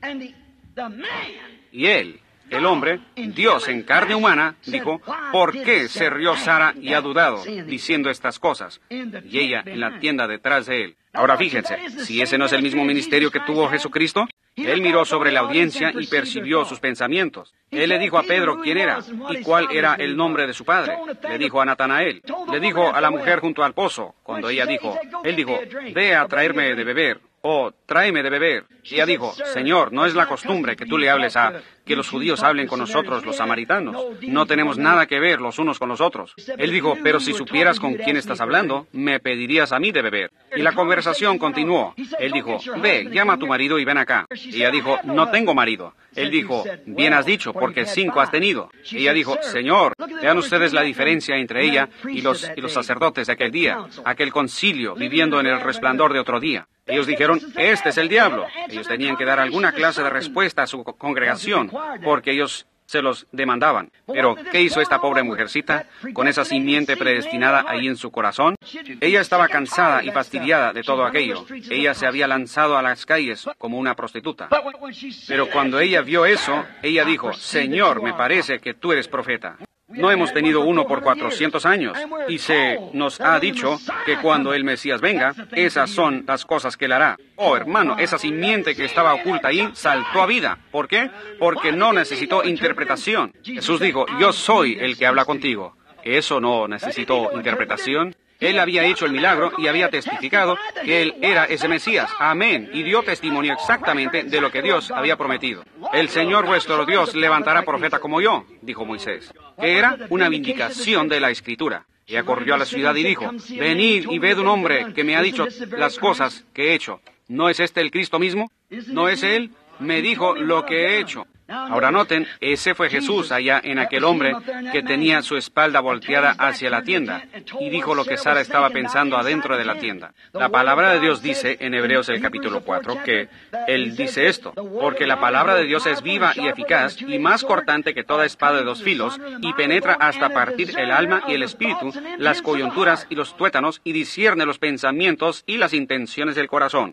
Y él, el hombre, Dios en carne humana, dijo, ¿por qué se rió Sara y ha dudado, diciendo estas cosas? Y ella en la tienda detrás de él. Ahora fíjense, si ese no es el mismo ministerio que tuvo Jesucristo, él miró sobre la audiencia y percibió sus pensamientos. Él le dijo a Pedro quién era y cuál era el nombre de su padre. Le dijo a Natanael. Le dijo a la mujer junto al pozo, cuando ella dijo, él dijo, ve a traerme de beber. Oh, tráeme de beber. Y ella dijo, Señor, no es la costumbre que tú le hables que los judíos hablen con nosotros, los samaritanos. No tenemos nada que ver los unos con los otros. Él dijo, pero si supieras con quién estás hablando, me pedirías a mí de beber. Y la conversación continuó. Él dijo, ve, llama a tu marido y ven acá. Y ella dijo, no tengo marido. Él dijo, bien has dicho, porque 5 has tenido. Y ella dijo, Señor, vean ustedes la diferencia entre ella y los sacerdotes de aquel día, aquel concilio, viviendo en el resplandor de otro día. Ellos dijeron, este es el diablo. Ellos tenían que dar alguna clase de respuesta a su congregación, porque ellos se los demandaban. Pero, ¿qué hizo esta pobre mujercita con esa simiente predestinada ahí en su corazón? Ella estaba cansada y fastidiada de todo aquello. Ella se había lanzado a las calles como una prostituta. Pero cuando ella vio eso, ella dijo, Señor, me parece que tú eres profeta. No hemos tenido uno por 400 años, y se nos ha dicho que cuando el Mesías venga, esas son las cosas que él hará. Oh, hermano, esa simiente que estaba oculta ahí saltó a vida. ¿Por qué? Porque no necesitó interpretación. Jesús dijo, yo soy el que habla contigo. ¿Eso no necesitó interpretación? Él había hecho el milagro y había testificado que él era ese Mesías. Amén. Y dio testimonio exactamente de lo que Dios había prometido. El Señor vuestro Dios levantará profeta como yo, dijo Moisés, que era una vindicación de la Escritura. Ella corrió a la ciudad y dijo, venid y ved un hombre que me ha dicho las cosas que he hecho. ¿No es este el Cristo mismo? ¿No es él? Me dijo lo que he hecho. Ahora noten, ese fue Jesús allá en aquel hombre que tenía su espalda volteada hacia la tienda y dijo lo que Sara estaba pensando adentro de la tienda. La palabra de Dios dice en Hebreos el capítulo 4 que Él dice esto, porque la palabra de Dios es viva y eficaz y más cortante que toda espada de 2 filos y penetra hasta partir el alma y el espíritu, las coyunturas y los tuétanos y discierne los pensamientos y las intenciones del corazón.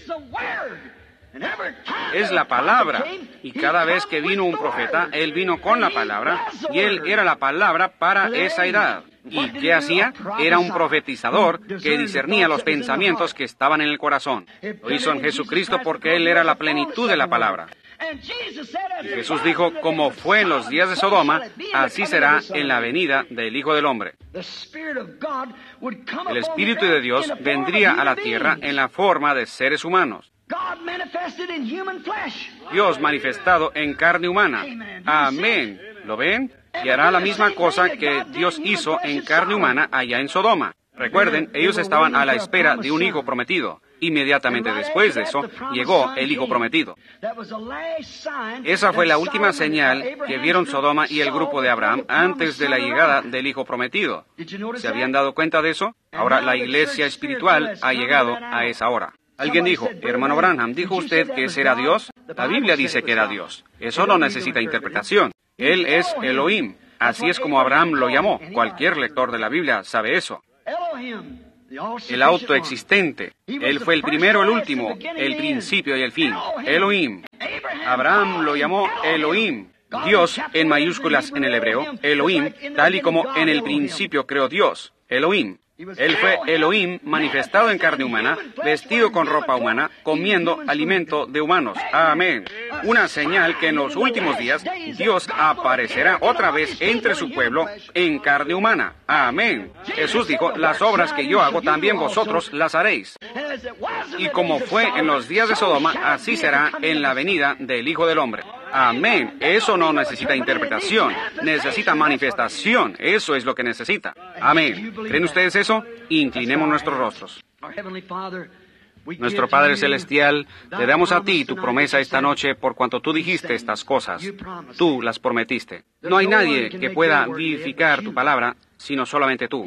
Es la palabra, y cada vez que vino un profeta, él vino con la palabra, y él era la palabra para esa edad. ¿Y qué hacía? Era un profetizador que discernía los pensamientos que estaban en el corazón. Lo hizo en Jesucristo porque él era la plenitud de la palabra. Y Jesús dijo, como fue en los días de Sodoma, así será en la venida del Hijo del Hombre. El Espíritu de Dios vendría a la tierra en la forma de seres humanos. Dios manifestado en carne humana. Amén. ¿Lo ven? Y hará la misma cosa que Dios hizo en carne humana allá en Sodoma. Recuerden, ellos estaban a la espera de un hijo prometido. Inmediatamente después de eso, llegó el hijo prometido. Esa fue la última señal que vieron Sodoma y el grupo de Abraham antes de la llegada del hijo prometido. ¿Se habían dado cuenta de eso? Ahora la iglesia espiritual ha llegado a esa hora. Alguien dijo, hermano Branham, ¿dijo usted que ese era Dios? La Biblia dice que era Dios. Eso no necesita interpretación. Él es Elohim. Así es como Abraham lo llamó. Cualquier lector de la Biblia sabe eso. El autoexistente. Él fue el primero, el último, el principio y el fin. Elohim. Abraham lo llamó Elohim. Dios en mayúsculas en el hebreo. Elohim, tal y como en el principio creó Dios. Elohim. Él fue Elohim manifestado en carne humana, vestido con ropa humana, comiendo alimento de humanos. Amén. Una señal que en los últimos días Dios aparecerá otra vez entre su pueblo en carne humana. Amén. Jesús dijo, las obras que yo hago también vosotros las haréis. Y como fue en los días de Sodoma, así será en la venida del Hijo del Hombre. Amén. Eso no necesita interpretación, necesita manifestación. Eso es lo que necesita. Amén. ¿Creen ustedes eso? Inclinemos nuestros rostros. Nuestro Padre Celestial, te damos a ti tu promesa esta noche por cuanto tú dijiste estas cosas. Tú las prometiste. No hay nadie que pueda vivificar tu palabra, sino solamente tú.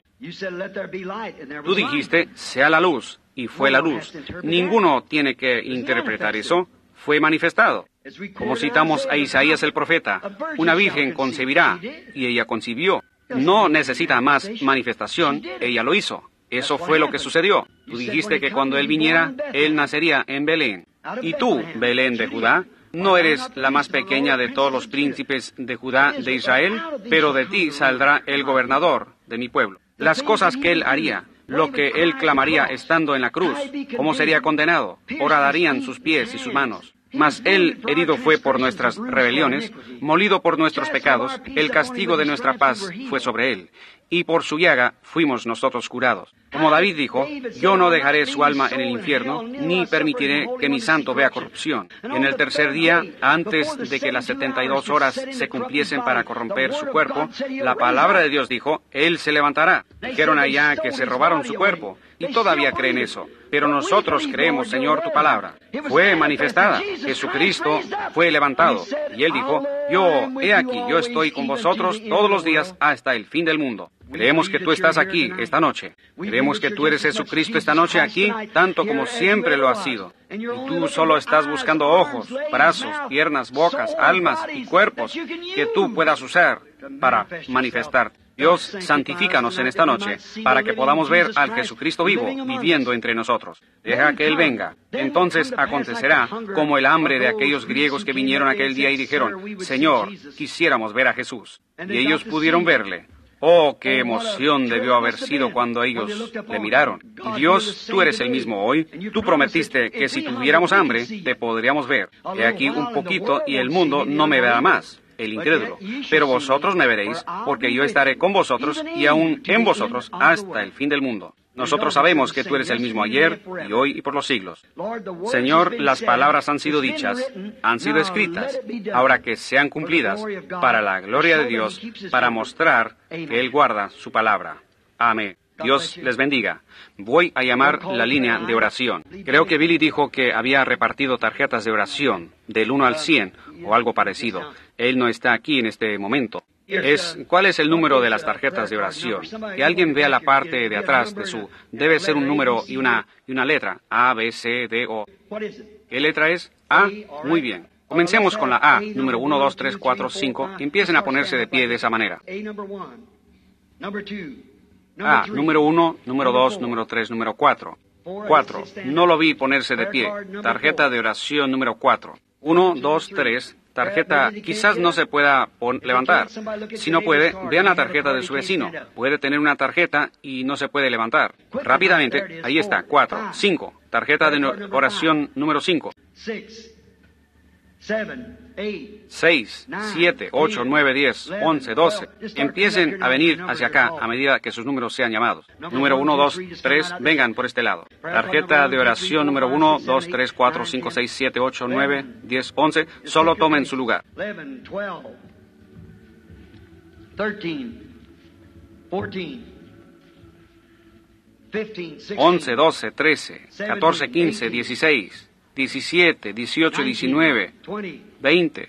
Tú dijiste, sea la luz, y fue la luz. Ninguno tiene que interpretar eso. Fue manifestado. Como citamos a Isaías el profeta, una virgen concebirá, y ella concibió. No necesita más manifestación, ella lo hizo. Eso fue lo que sucedió. Tú dijiste que cuando Él viniera, Él nacería en Belén. Y tú, Belén de Judá, no eres la más pequeña de todos los príncipes de Judá de Israel, pero de ti saldrá el gobernador de mi pueblo. Las cosas que Él haría, lo que Él clamaría estando en la cruz, cómo sería condenado, horadarían sus pies y sus manos. Mas Él herido fue por nuestras rebeliones, molido por nuestros pecados, el castigo de nuestra paz fue sobre Él, y por su llaga fuimos nosotros curados. Como David dijo, yo no dejaré su alma en el infierno, ni permitiré que mi santo vea corrupción. En el tercer día, antes de que las 72 horas se cumpliesen para corromper su cuerpo, la palabra de Dios dijo, Él se levantará. Dijeron allá que se robaron su cuerpo, y todavía creen eso. Pero nosotros creemos, Señor, tu palabra. Fue manifestada. Jesucristo fue levantado. Y Él dijo, he aquí, yo estoy con vosotros todos los días hasta el fin del mundo. Creemos que tú estás aquí esta noche. Creemos que tú eres Jesucristo esta noche aquí, tanto como siempre lo has sido. Y tú solo estás buscando ojos, brazos, piernas, bocas, almas y cuerpos que tú puedas usar para manifestar. Dios, santifícanos en esta noche para que podamos ver al Jesucristo vivo viviendo entre nosotros. Deja que Él venga. Entonces acontecerá como el hambre de aquellos griegos que vinieron aquel día y dijeron, Señor, quisiéramos ver a Jesús. Y ellos pudieron verle. Oh, qué emoción debió haber sido cuando ellos le miraron. Dios, tú eres el mismo hoy. Tú prometiste que si tuviéramos hambre, te podríamos ver. He aquí un poquito y el mundo no me verá más, el incrédulo. Pero vosotros me veréis, porque yo estaré con vosotros y aún en vosotros hasta el fin del mundo. Nosotros sabemos que tú eres el mismo ayer y hoy y por los siglos. Señor, las palabras han sido dichas, han sido escritas, ahora que sean cumplidas para la gloria de Dios, para mostrar que Él guarda su palabra. Amén. Dios les bendiga. Voy a llamar la línea de oración. Creo que Billy dijo que había repartido tarjetas de oración del 1 al 100 o algo parecido. Él no está aquí en este momento. ¿Cuál es el número de las tarjetas de oración? Que alguien vea la parte de atrás de su... Debe ser un número y una letra. A, B, C, D, O. ¿Qué letra es? A. Muy bien. Comencemos con la A. Número 1, 2, 3, 4, 5. Empiecen a ponerse de pie de esa manera. A. Número 1, número 2, número 3, número 4. 4. No lo vi ponerse de pie. Tarjeta de oración número 4. 1, 2, 3... Tarjeta quizás no se pueda levantar. Si no puede, vean la tarjeta de su vecino. Puede tener una tarjeta y no se puede levantar. Rápidamente, ahí está, 4, 5. Tarjeta de oración número 5. 6, 7, 8, 9, 10, 11, 12. Empiecen a venir hacia acá a medida que sus números sean llamados. Número 1, 2, 3, vengan por este lado. Tarjeta de oración número 1, 2, 3, 4, 5, 6, 7, 8, 9, 10, 11. Solo tomen su lugar. 11, 12, 13, 14, 11, 12, 13, 14, 15, 16, 17, 18, 19, 20,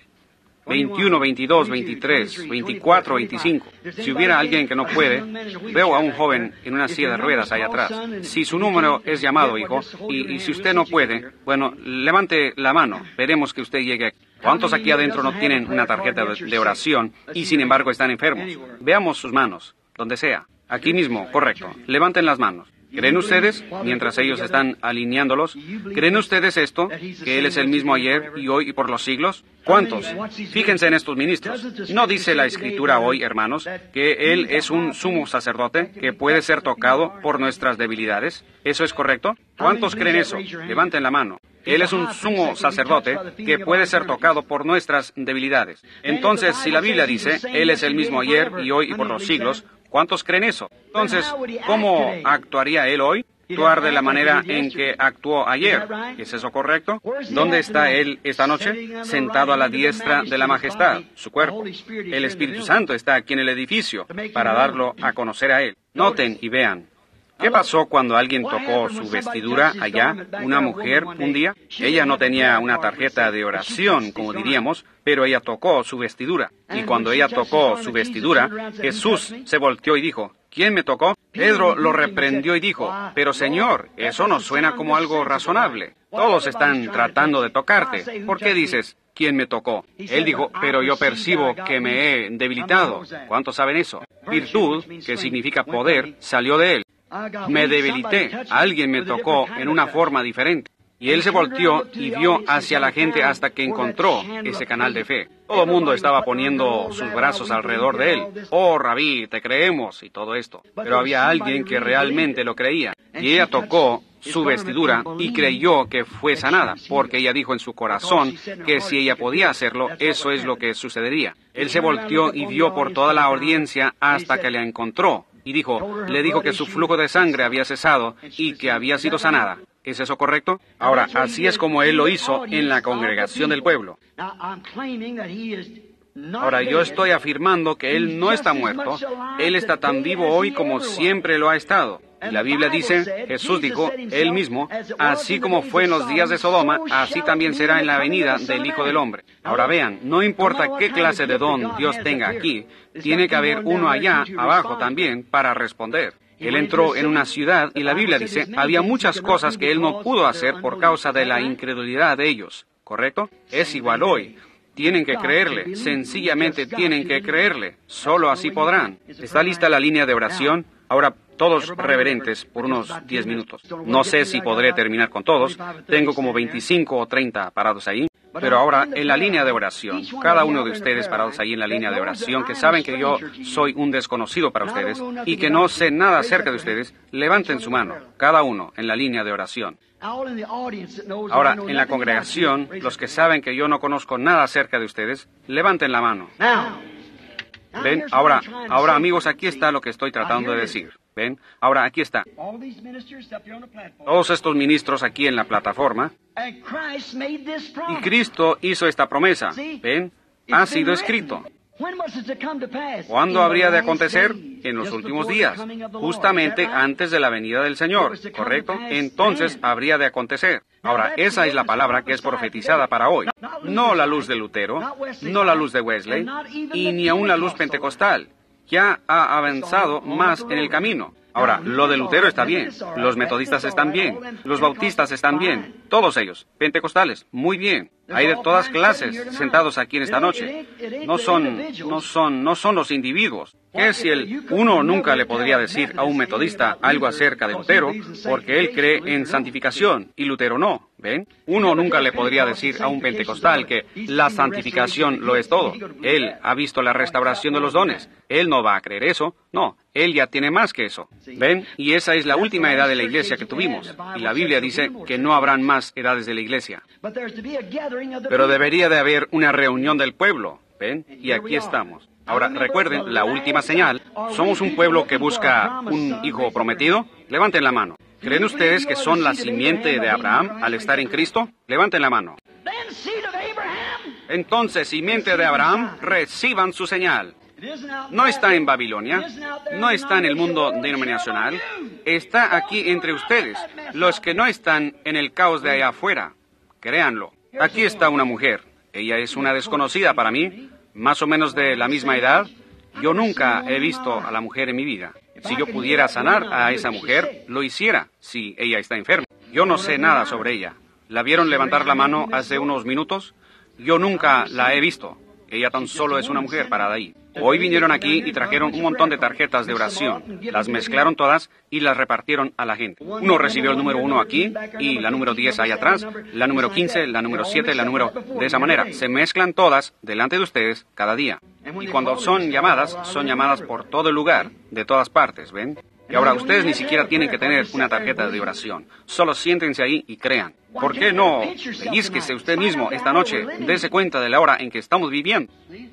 21, 22, 23, 24, 25. Si hubiera alguien que no puede, veo a un joven en una silla de ruedas allá atrás. Si su número es llamado, hijo, y si usted no puede, bueno, levante la mano. Veremos que usted llegue aquí. ¿Cuántos aquí adentro no tienen una tarjeta de oración y sin embargo están enfermos? Veamos sus manos, donde sea. Aquí mismo, correcto. Levanten las manos. ¿Creen ustedes, mientras ellos están alineándolos, creen ustedes esto, que Él es el mismo ayer y hoy y por los siglos? ¿Cuántos? Fíjense en estos ministros. ¿No dice la Escritura hoy, hermanos, que Él es un sumo sacerdote que puede ser tocado por nuestras debilidades? ¿Eso es correcto? ¿Cuántos creen eso? Levanten la mano. Él es un sumo sacerdote que puede ser tocado por nuestras debilidades. Entonces, si la Biblia dice, Él es el mismo ayer y hoy y por los siglos, ¿cuántos creen eso? Entonces, ¿cómo actuaría Él hoy? Actuar de la manera en que actuó ayer. ¿Es eso correcto? ¿Dónde está Él esta noche? Sentado a la diestra de la majestad, su cuerpo. El Espíritu Santo está aquí en el edificio para darlo a conocer a Él. Noten y vean. ¿Qué pasó cuando alguien tocó su vestidura allá, una mujer, un día? Ella no tenía una tarjeta de oración, como diríamos, pero ella tocó su vestidura. Y cuando ella tocó su vestidura, Jesús se volteó y dijo, ¿quién me tocó? Pedro lo reprendió y dijo, pero Señor, eso no suena como algo razonable. Todos están tratando de tocarte. ¿Por qué dices, ¿quién me tocó? Él dijo, pero yo percibo que me he debilitado. ¿Cuántos saben eso? Virtud, que significa poder, salió de él. Me debilité. Alguien me tocó en una forma diferente. Y él se volteó y vio hacia la gente hasta que encontró ese canal de fe. Todo el mundo estaba poniendo sus brazos alrededor de él. Oh, Rabí, te creemos y todo esto. Pero había alguien que realmente lo creía. Y ella tocó su vestidura y creyó que fue sanada, porque ella dijo en su corazón que si ella podía hacerlo, eso es lo que sucedería. Él se volteó y vio por toda la audiencia hasta que la encontró. Y le dijo que su flujo de sangre había cesado y que había sido sanada. ¿Es eso correcto? Ahora, así es como él lo hizo en la congregación del pueblo. Ahora, yo estoy afirmando que él no está muerto. Él está tan vivo hoy como siempre lo ha estado. Y la Biblia dice, Jesús dijo, él mismo, así como fue en los días de Sodoma, así también será en la venida del Hijo del Hombre. Ahora vean, no importa qué clase de don Dios tenga aquí, tiene que haber uno allá abajo también para responder. Él entró en una ciudad y la Biblia dice, había muchas cosas que él no pudo hacer por causa de la incredulidad de ellos. ¿Correcto? Es igual hoy. Tienen que creerle, sencillamente tienen que creerle. Solo así podrán. ¿Está lista la línea de oración? Ahora, todos reverentes por unos 10 minutos. No sé si podré terminar con todos. Tengo como 25 o 30 parados ahí. Pero ahora, en la línea de oración, cada uno de ustedes parados ahí en la línea de oración, que saben que yo soy un desconocido para ustedes y que no sé nada acerca de ustedes, levanten su mano, cada uno en la línea de oración. Ahora, en la congregación, los que saben que yo no conozco nada acerca de ustedes, levanten la mano. ¿Ven? Ahora, amigos, aquí está lo que estoy tratando de decir. ¿Ven? Ahora, aquí está. Todos estos ministros aquí en la plataforma. Y Cristo hizo esta promesa. ¿Ven? Ha sido escrito. ¿Cuándo habría de acontecer? En los últimos días, justamente antes de la venida del Señor, ¿correcto? Entonces habría de acontecer. Ahora, esa es la palabra que es profetizada para hoy. No la luz de Lutero, no la luz de Wesley, y ni aún la luz pentecostal. Ya ha avanzado más en el camino. Ahora, lo de Lutero está bien, los metodistas están bien, los bautistas están bien, todos ellos, pentecostales, muy bien. Hay de todas clases sentados aquí en esta noche. No son los individuos. ¿Qué si uno nunca le podría decir a un metodista algo acerca de Lutero, porque él cree en santificación y Lutero no? ¿Ven? Uno nunca le podría decir a un pentecostal que la santificación lo es todo. Él ha visto la restauración de los dones. Él no va a creer eso. No, él ya tiene más que eso. ¿Ven? Y esa es la última edad de la iglesia que tuvimos. Y la Biblia dice que no habrán más edades de la iglesia. Pero debería de haber una reunión del pueblo. ¿Ven? Y aquí estamos. Ahora, recuerden, la última señal. ¿Somos un pueblo que busca un hijo prometido? Levanten la mano. ¿Creen ustedes que son la simiente de Abraham al estar en Cristo? Levanten la mano. Entonces, simiente de Abraham, reciban su señal. No está en Babilonia, no está en el mundo denominacional, está aquí entre ustedes, los que no están en el caos de allá afuera. Créanlo. Aquí está una mujer. Ella es una desconocida para mí, más o menos de la misma edad. Yo nunca he visto a la mujer en mi vida. Si yo pudiera sanar a esa mujer, lo hiciera, si ella está enferma. Yo no sé nada sobre ella. ¿La vieron levantar la mano hace unos minutos? Yo nunca la he visto. Ella tan solo es una mujer parada ahí. Hoy vinieron aquí y trajeron un montón de tarjetas de oración. Las mezclaron todas y las repartieron a la gente. Uno recibió el número 1 aquí y la número 10 ahí atrás, la número 15, la número 7, la número... De esa manera, se mezclan todas delante de ustedes cada día. Y cuando son llamadas por todo el lugar, de todas partes, ¿ven? Y ahora ustedes ni siquiera tienen que tener una tarjeta de oración. Solo siéntense ahí y crean. ¿Por qué no pellizquese usted mismo esta noche? Dese cuenta de la hora en que estamos viviendo.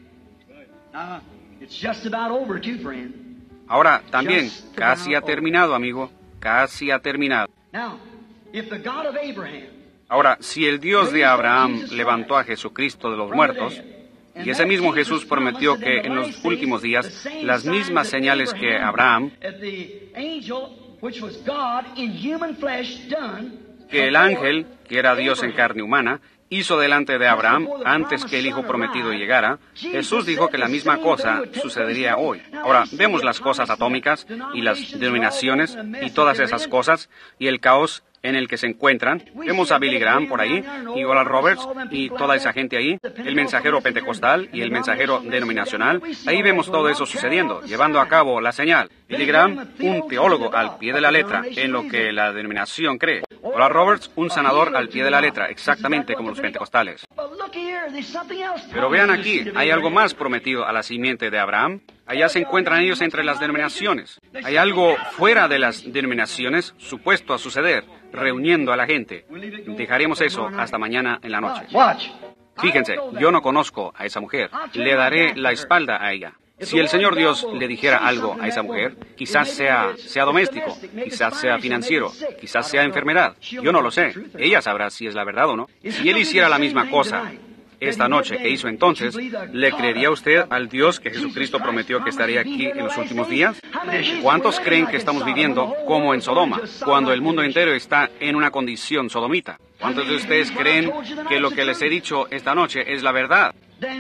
Ahora, también, casi ha terminado, amigo. Casi ha terminado. Ahora, si el Dios de Abraham levantó a Jesucristo de los muertos, y ese mismo Jesús prometió que en los últimos días las mismas señales que Abraham, que el ángel, que era Dios en carne humana, hizo delante de Abraham antes que el Hijo prometido llegara, Jesús dijo que la misma cosa sucedería hoy. Ahora, vemos las cosas atómicas y las denominaciones y todas esas cosas y el caos en el que se encuentran. Vemos a Billy Graham por ahí, y Oral Roberts, y toda esa gente ahí, el mensajero pentecostal y el mensajero denominacional. Ahí vemos todo eso sucediendo, llevando a cabo la señal. Billy Graham, un teólogo al pie de la letra, en lo que la denominación cree. Oral Roberts, un sanador al pie de la letra, exactamente como los pentecostales. Pero vean aquí, hay algo más prometido a la simiente de Abraham. Allá se encuentran ellos entre las denominaciones. Hay algo fuera de las denominaciones supuesto a suceder, reuniendo a la gente. Dejaremos eso hasta mañana en la noche. Fíjense, yo no conozco a esa mujer. Le daré la espalda a ella. Si el Señor Dios le dijera algo a esa mujer, quizás sea doméstico, quizás sea financiero, quizás sea enfermedad. Yo no lo sé. Ella sabrá si es la verdad o no. Si Él hiciera la misma cosa esta noche que hizo entonces, ¿le creería usted al Dios que Jesucristo prometió que estaría aquí en los últimos días? ¿Cuántos creen que estamos viviendo como en Sodoma, cuando el mundo entero está en una condición sodomita? ¿Cuántos de ustedes creen que lo que les he dicho esta noche es la verdad?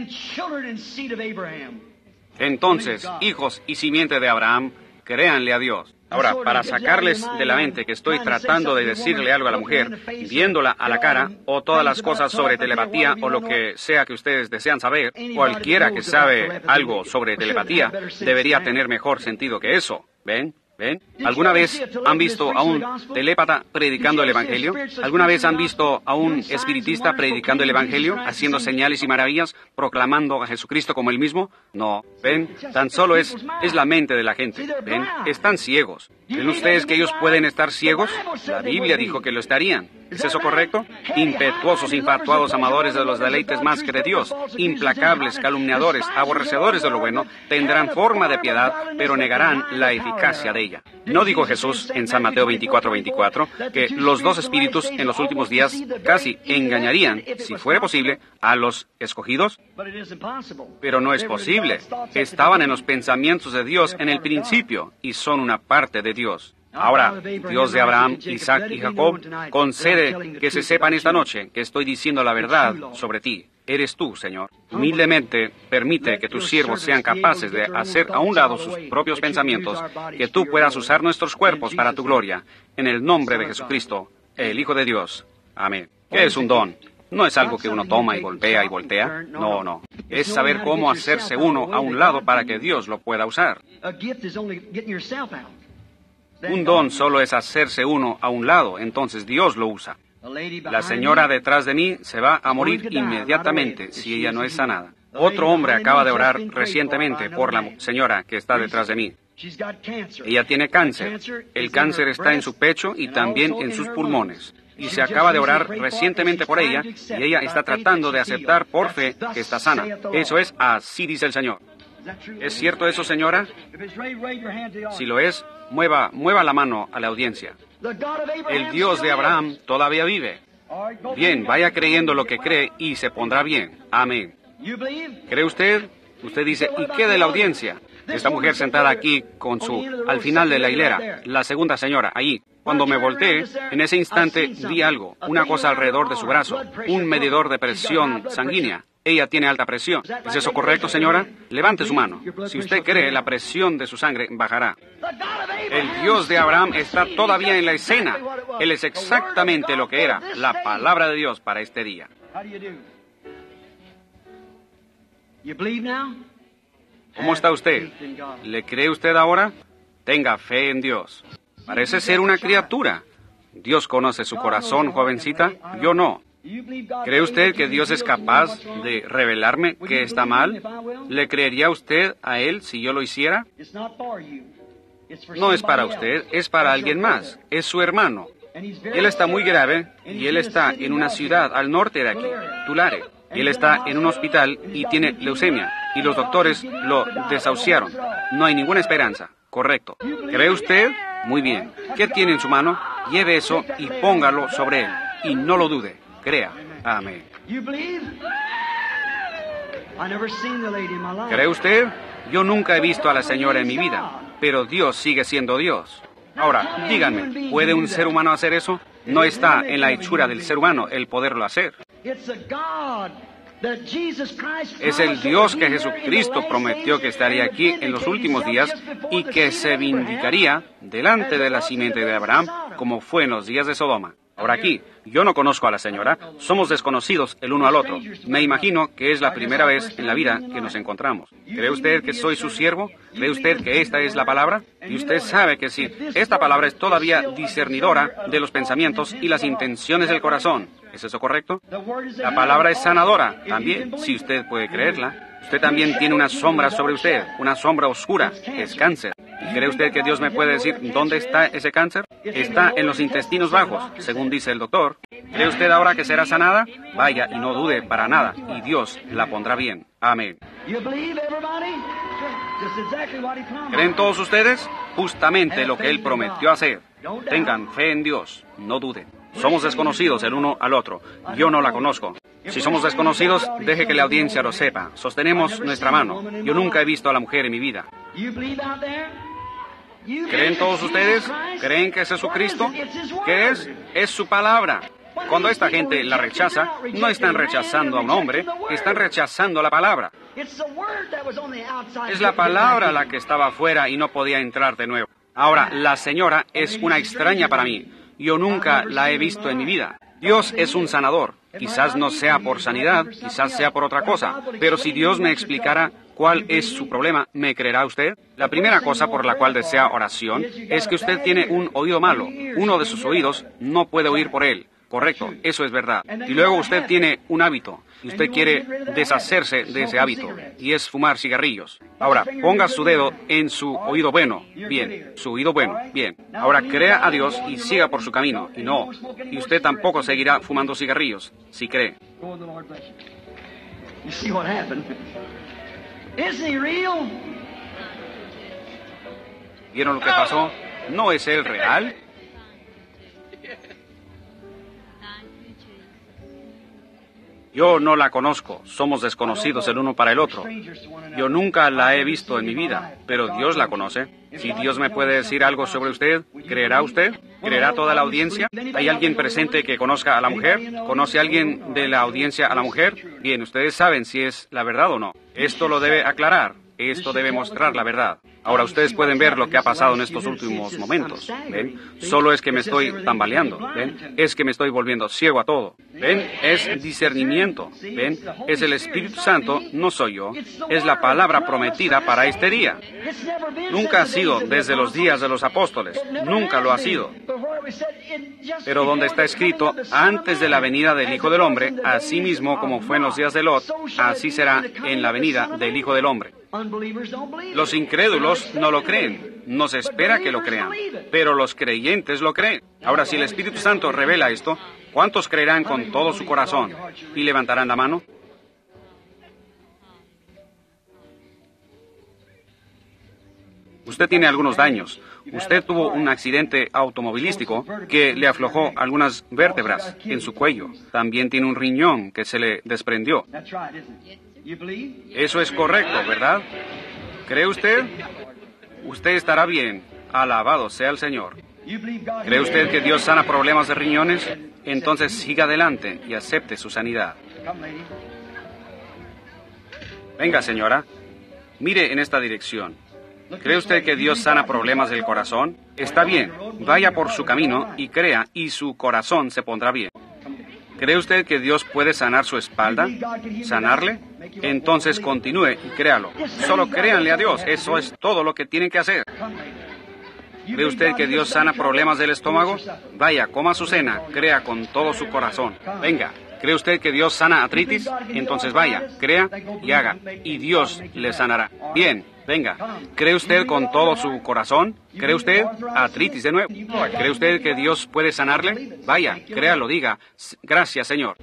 Entonces, hijos y simiente de Abraham, créanle a Dios. Ahora, para sacarles de la mente que estoy tratando de decirle algo a la mujer, viéndola a la cara, o todas las cosas sobre telepatía, o lo que sea que ustedes desean saber, cualquiera que sabe algo sobre telepatía, debería tener mejor sentido que eso. ¿Ven? ¿Ven? ¿Alguna vez han visto a un telépata predicando el Evangelio? ¿Alguna vez han visto a un espiritista predicando el Evangelio, haciendo señales y maravillas, proclamando a Jesucristo como Él mismo? No. ¿Ven? Tan solo es la mente de la gente. ¿Ven? Están ciegos. ¿Ven ustedes que ellos pueden estar ciegos? La Biblia dijo que lo estarían. ¿Es eso correcto? Impetuosos, infatuados, amadores de los deleites más que de Dios, implacables, calumniadores, aborrecedores de lo bueno, tendrán forma de piedad, pero negarán la eficacia de ella. ¿No dijo Jesús en San Mateo 24:24 que los dos espíritus en los últimos días casi engañarían, si fuera posible, a los escogidos? Pero no es posible. Estaban en los pensamientos de Dios en el principio y son una parte de Dios. Ahora, Dios de Abraham, Isaac y Jacob, concede que se sepan esta noche que estoy diciendo la verdad sobre ti. Eres tú, Señor. Humildemente, permite que tus siervos sean capaces de hacer a un lado sus propios pensamientos, que tú puedas usar nuestros cuerpos para tu gloria. En el nombre de Jesucristo, el Hijo de Dios. Amén. ¿Qué es un don? No es algo que uno toma y golpea y voltea. No, no. Es saber cómo hacerse uno a un lado para que Dios lo pueda usar. Un don solo es hacerse uno a un lado, entonces Dios lo usa. La señora detrás de mí se va a morir inmediatamente si ella no es sanada. Otro hombre acaba de orar recientemente por la señora que está detrás de mí. Ella tiene cáncer. El cáncer está en su pecho y también en sus pulmones. Y se acaba de orar recientemente por ella, y ella está tratando de aceptar por fe que está sana. Eso es, así dice el Señor. ¿Es cierto eso, señora? Si lo es, mueva la mano a la audiencia. El Dios de Abraham todavía vive. Bien, vaya creyendo lo que cree y se pondrá bien. Amén. ¿Cree usted? Usted dice, ¿y qué de la audiencia? Esta mujer sentada aquí al final de la hilera, la segunda señora, allí. Cuando me volteé, en ese instante vi algo, una cosa alrededor de su brazo, un medidor de presión sanguínea. Ella tiene alta presión. ¿Es eso correcto, señora? Levante su mano. Si usted cree, la presión de su sangre bajará. El Dios de Abraham está todavía en la escena. Él es exactamente lo que era, la palabra de Dios para este día. ¿Cómo está usted? ¿Le cree usted ahora? Tenga fe en Dios. Parece ser una criatura. Dios conoce su corazón, jovencita. Yo no. ¿Cree usted que Dios es capaz de revelarme que está mal? ¿Le creería usted a Él si yo lo hiciera? No es para usted, es para alguien más. Es su hermano. Él está muy grave y él está en una ciudad al norte de aquí, Tulare. Y él está en un hospital y tiene leucemia. Y los doctores lo desahuciaron. No hay ninguna esperanza. Correcto. ¿Cree usted? Muy bien. ¿Qué tiene en su mano? Lleve eso y póngalo sobre él. Y no lo dude. Crea. Amén. ¿Cree usted? Yo nunca he visto a la señora en mi vida, pero Dios sigue siendo Dios. Ahora, díganme, ¿puede un ser humano hacer eso? No está en la hechura del ser humano el poderlo hacer. Es el Dios que Jesucristo prometió que estaría aquí en los últimos días y que se vindicaría delante de la simiente de Abraham como fue en los días de Sodoma. Ahora aquí, yo no conozco a la señora, somos desconocidos el uno al otro. Me imagino que es la primera vez en la vida que nos encontramos. ¿Cree usted que soy su siervo? ¿Cree usted que esta es la palabra? Y usted sabe que sí, esta palabra es todavía discernidora de los pensamientos y las intenciones del corazón. ¿Es eso correcto? La palabra es sanadora, también, si usted puede creerla. Usted también tiene una sombra sobre usted, una sombra oscura, que es cáncer. ¿Y cree usted que Dios me puede decir dónde está ese cáncer? Está en los intestinos bajos, según dice el doctor. ¿Cree usted ahora que será sanada? Vaya y no dude para nada, y Dios la pondrá bien. Amén. ¿Creen todos ustedes? Justamente lo que Él prometió hacer. Tengan fe en Dios, no duden. Somos desconocidos el uno al otro. Yo no la conozco. Si somos desconocidos, deje que la audiencia lo sepa. Sostenemos nuestra mano. Yo nunca he visto a la mujer en mi vida. ¿Creen todos ustedes? ¿Creen que es Jesucristo? ¿Qué es? Es su palabra. Cuando esta gente la rechaza, no están rechazando a un hombre, están rechazando la palabra. Es la palabra la que estaba afuera y no podía entrar de nuevo. Ahora, la señora es una extraña para mí. Yo nunca la he visto en mi vida. Dios es un sanador. Quizás no sea por sanidad, quizás sea por otra cosa. Pero si Dios me explicara cuál es su problema, ¿me creerá usted? La primera cosa por la cual desea oración es que usted tiene un oído malo. Uno de sus oídos no puede oír por él. Correcto, eso es verdad. Y luego usted tiene un hábito, y usted quiere deshacerse de ese hábito, y es fumar cigarrillos. Ahora, ponga su dedo en su oído bueno. Bien, su oído bueno. Bien. Ahora, crea a Dios y siga por su camino. Y no, y usted tampoco seguirá fumando cigarrillos, si cree. ¿Vieron lo que pasó? ¿No es Él real? Yo no la conozco, somos desconocidos el uno para el otro. Yo nunca la he visto en mi vida, pero Dios la conoce. Si Dios me puede decir algo sobre usted, ¿creerá usted? ¿Creerá toda la audiencia? ¿Hay alguien presente que conozca a la mujer? ¿Conoce alguien de la audiencia a la mujer? Bien, ustedes saben si es la verdad o no. Esto lo debe aclarar, esto debe mostrar la verdad. Ahora ustedes pueden ver lo que ha pasado en estos últimos momentos. ¿Ven? Solo es que me estoy tambaleando. ¿Ven? Es que me estoy volviendo ciego a todo. ¿Ven? Es discernimiento. ¿Ven? Es el Espíritu Santo, no soy yo. Es la palabra prometida para este día. Nunca ha sido desde los días de los apóstoles. Nunca lo ha sido. Pero donde está escrito, antes de la venida del Hijo del Hombre, así mismo como fue en los días de Lot, así será en la venida del Hijo del Hombre. Los incrédulos no lo creen. No se espera que lo crean. Pero los creyentes lo creen. Ahora, si el Espíritu Santo revela esto, ¿cuántos creerán con todo su corazón y levantarán la mano? Usted tiene algunos daños. Usted tuvo un accidente automovilístico que le aflojó algunas vértebras en su cuello. También tiene un riñón que se le desprendió. Eso es correcto, ¿verdad? ¿Cree usted? Usted estará bien. Alabado sea el Señor. ¿Cree usted que Dios sana problemas de riñones? Entonces siga adelante y acepte su sanidad. Venga, señora. Mire en esta dirección. ¿Cree usted que Dios sana problemas del corazón? Está bien. Vaya por su camino y crea, y su corazón se pondrá bien. ¿Cree usted que Dios puede sanar su espalda? ¿Sanarle? Entonces continúe y créalo. Solo créanle a Dios. Eso es todo lo que tienen que hacer. ¿Cree usted que Dios sana problemas del estómago? Vaya, coma su cena. Crea con todo su corazón. Venga. ¿Cree usted que Dios sana artritis? Entonces vaya, crea y haga. Y Dios le sanará. Bien. Venga, ¿cree usted con todo su corazón? ¿Cree usted? Artritis de nuevo. ¿Cree usted que Dios puede sanarle? Vaya, créalo, diga. Gracias, Señor.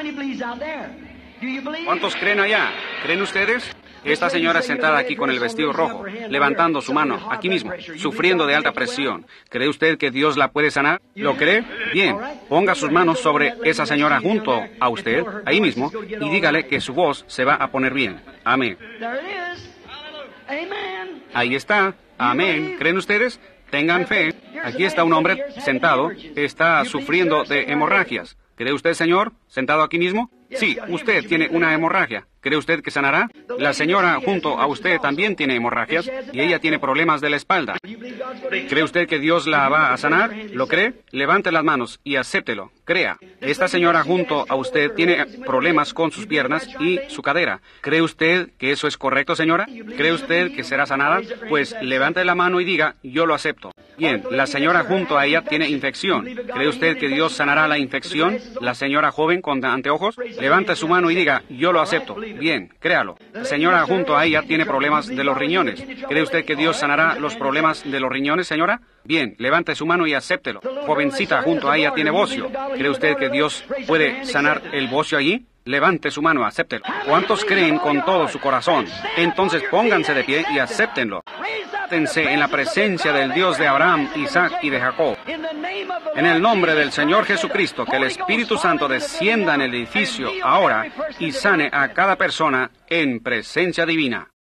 ¿Cuántos creen allá? ¿Creen ustedes? Esta señora sentada aquí con el vestido rojo, levantando su mano, aquí mismo, sufriendo de alta presión. ¿Cree usted que Dios la puede sanar? ¿Lo cree? Bien, ponga sus manos sobre esa señora junto a usted, ahí mismo, y dígale que su voz se va a poner bien. Amén. Ahí está. Amén. ¿Creen ustedes? Tengan fe. Aquí está un hombre sentado. Está sufriendo de hemorragias. ¿Cree usted, señor? ¿Sentado aquí mismo? Sí, usted tiene una hemorragia. ¿Cree usted que sanará? La señora junto a usted también tiene hemorragias y ella tiene problemas de la espalda. ¿Cree usted que Dios la va a sanar? ¿Lo cree? Levante las manos y acéptelo. Crea. Esta señora junto a usted tiene problemas con sus piernas y su cadera. ¿Cree usted que eso es correcto, señora? ¿Cree usted que será sanada? Pues levante la mano y diga, yo lo acepto. Bien, la señora junto a ella tiene infección. ¿Cree usted que Dios sanará la infección? La señora joven con anteojos, levante su mano y diga, yo lo acepto. Bien, créalo. La señora junto a ella tiene problemas de los riñones. ¿Cree usted que Dios sanará los problemas de los riñones, señora? Bien, levante su mano y acéptelo. Jovencita junto a ella tiene bocio. ¿Cree usted que Dios puede sanar el bocio allí? Levante su mano, acéptelo. ¿Cuántos creen con todo su corazón? Entonces pónganse de pie y acéptenlo. Acéptense en la presencia del Dios de Abraham, Isaac y de Jacob. En el nombre del Señor Jesucristo, que el Espíritu Santo descienda en el edificio ahora y sane a cada persona en presencia divina.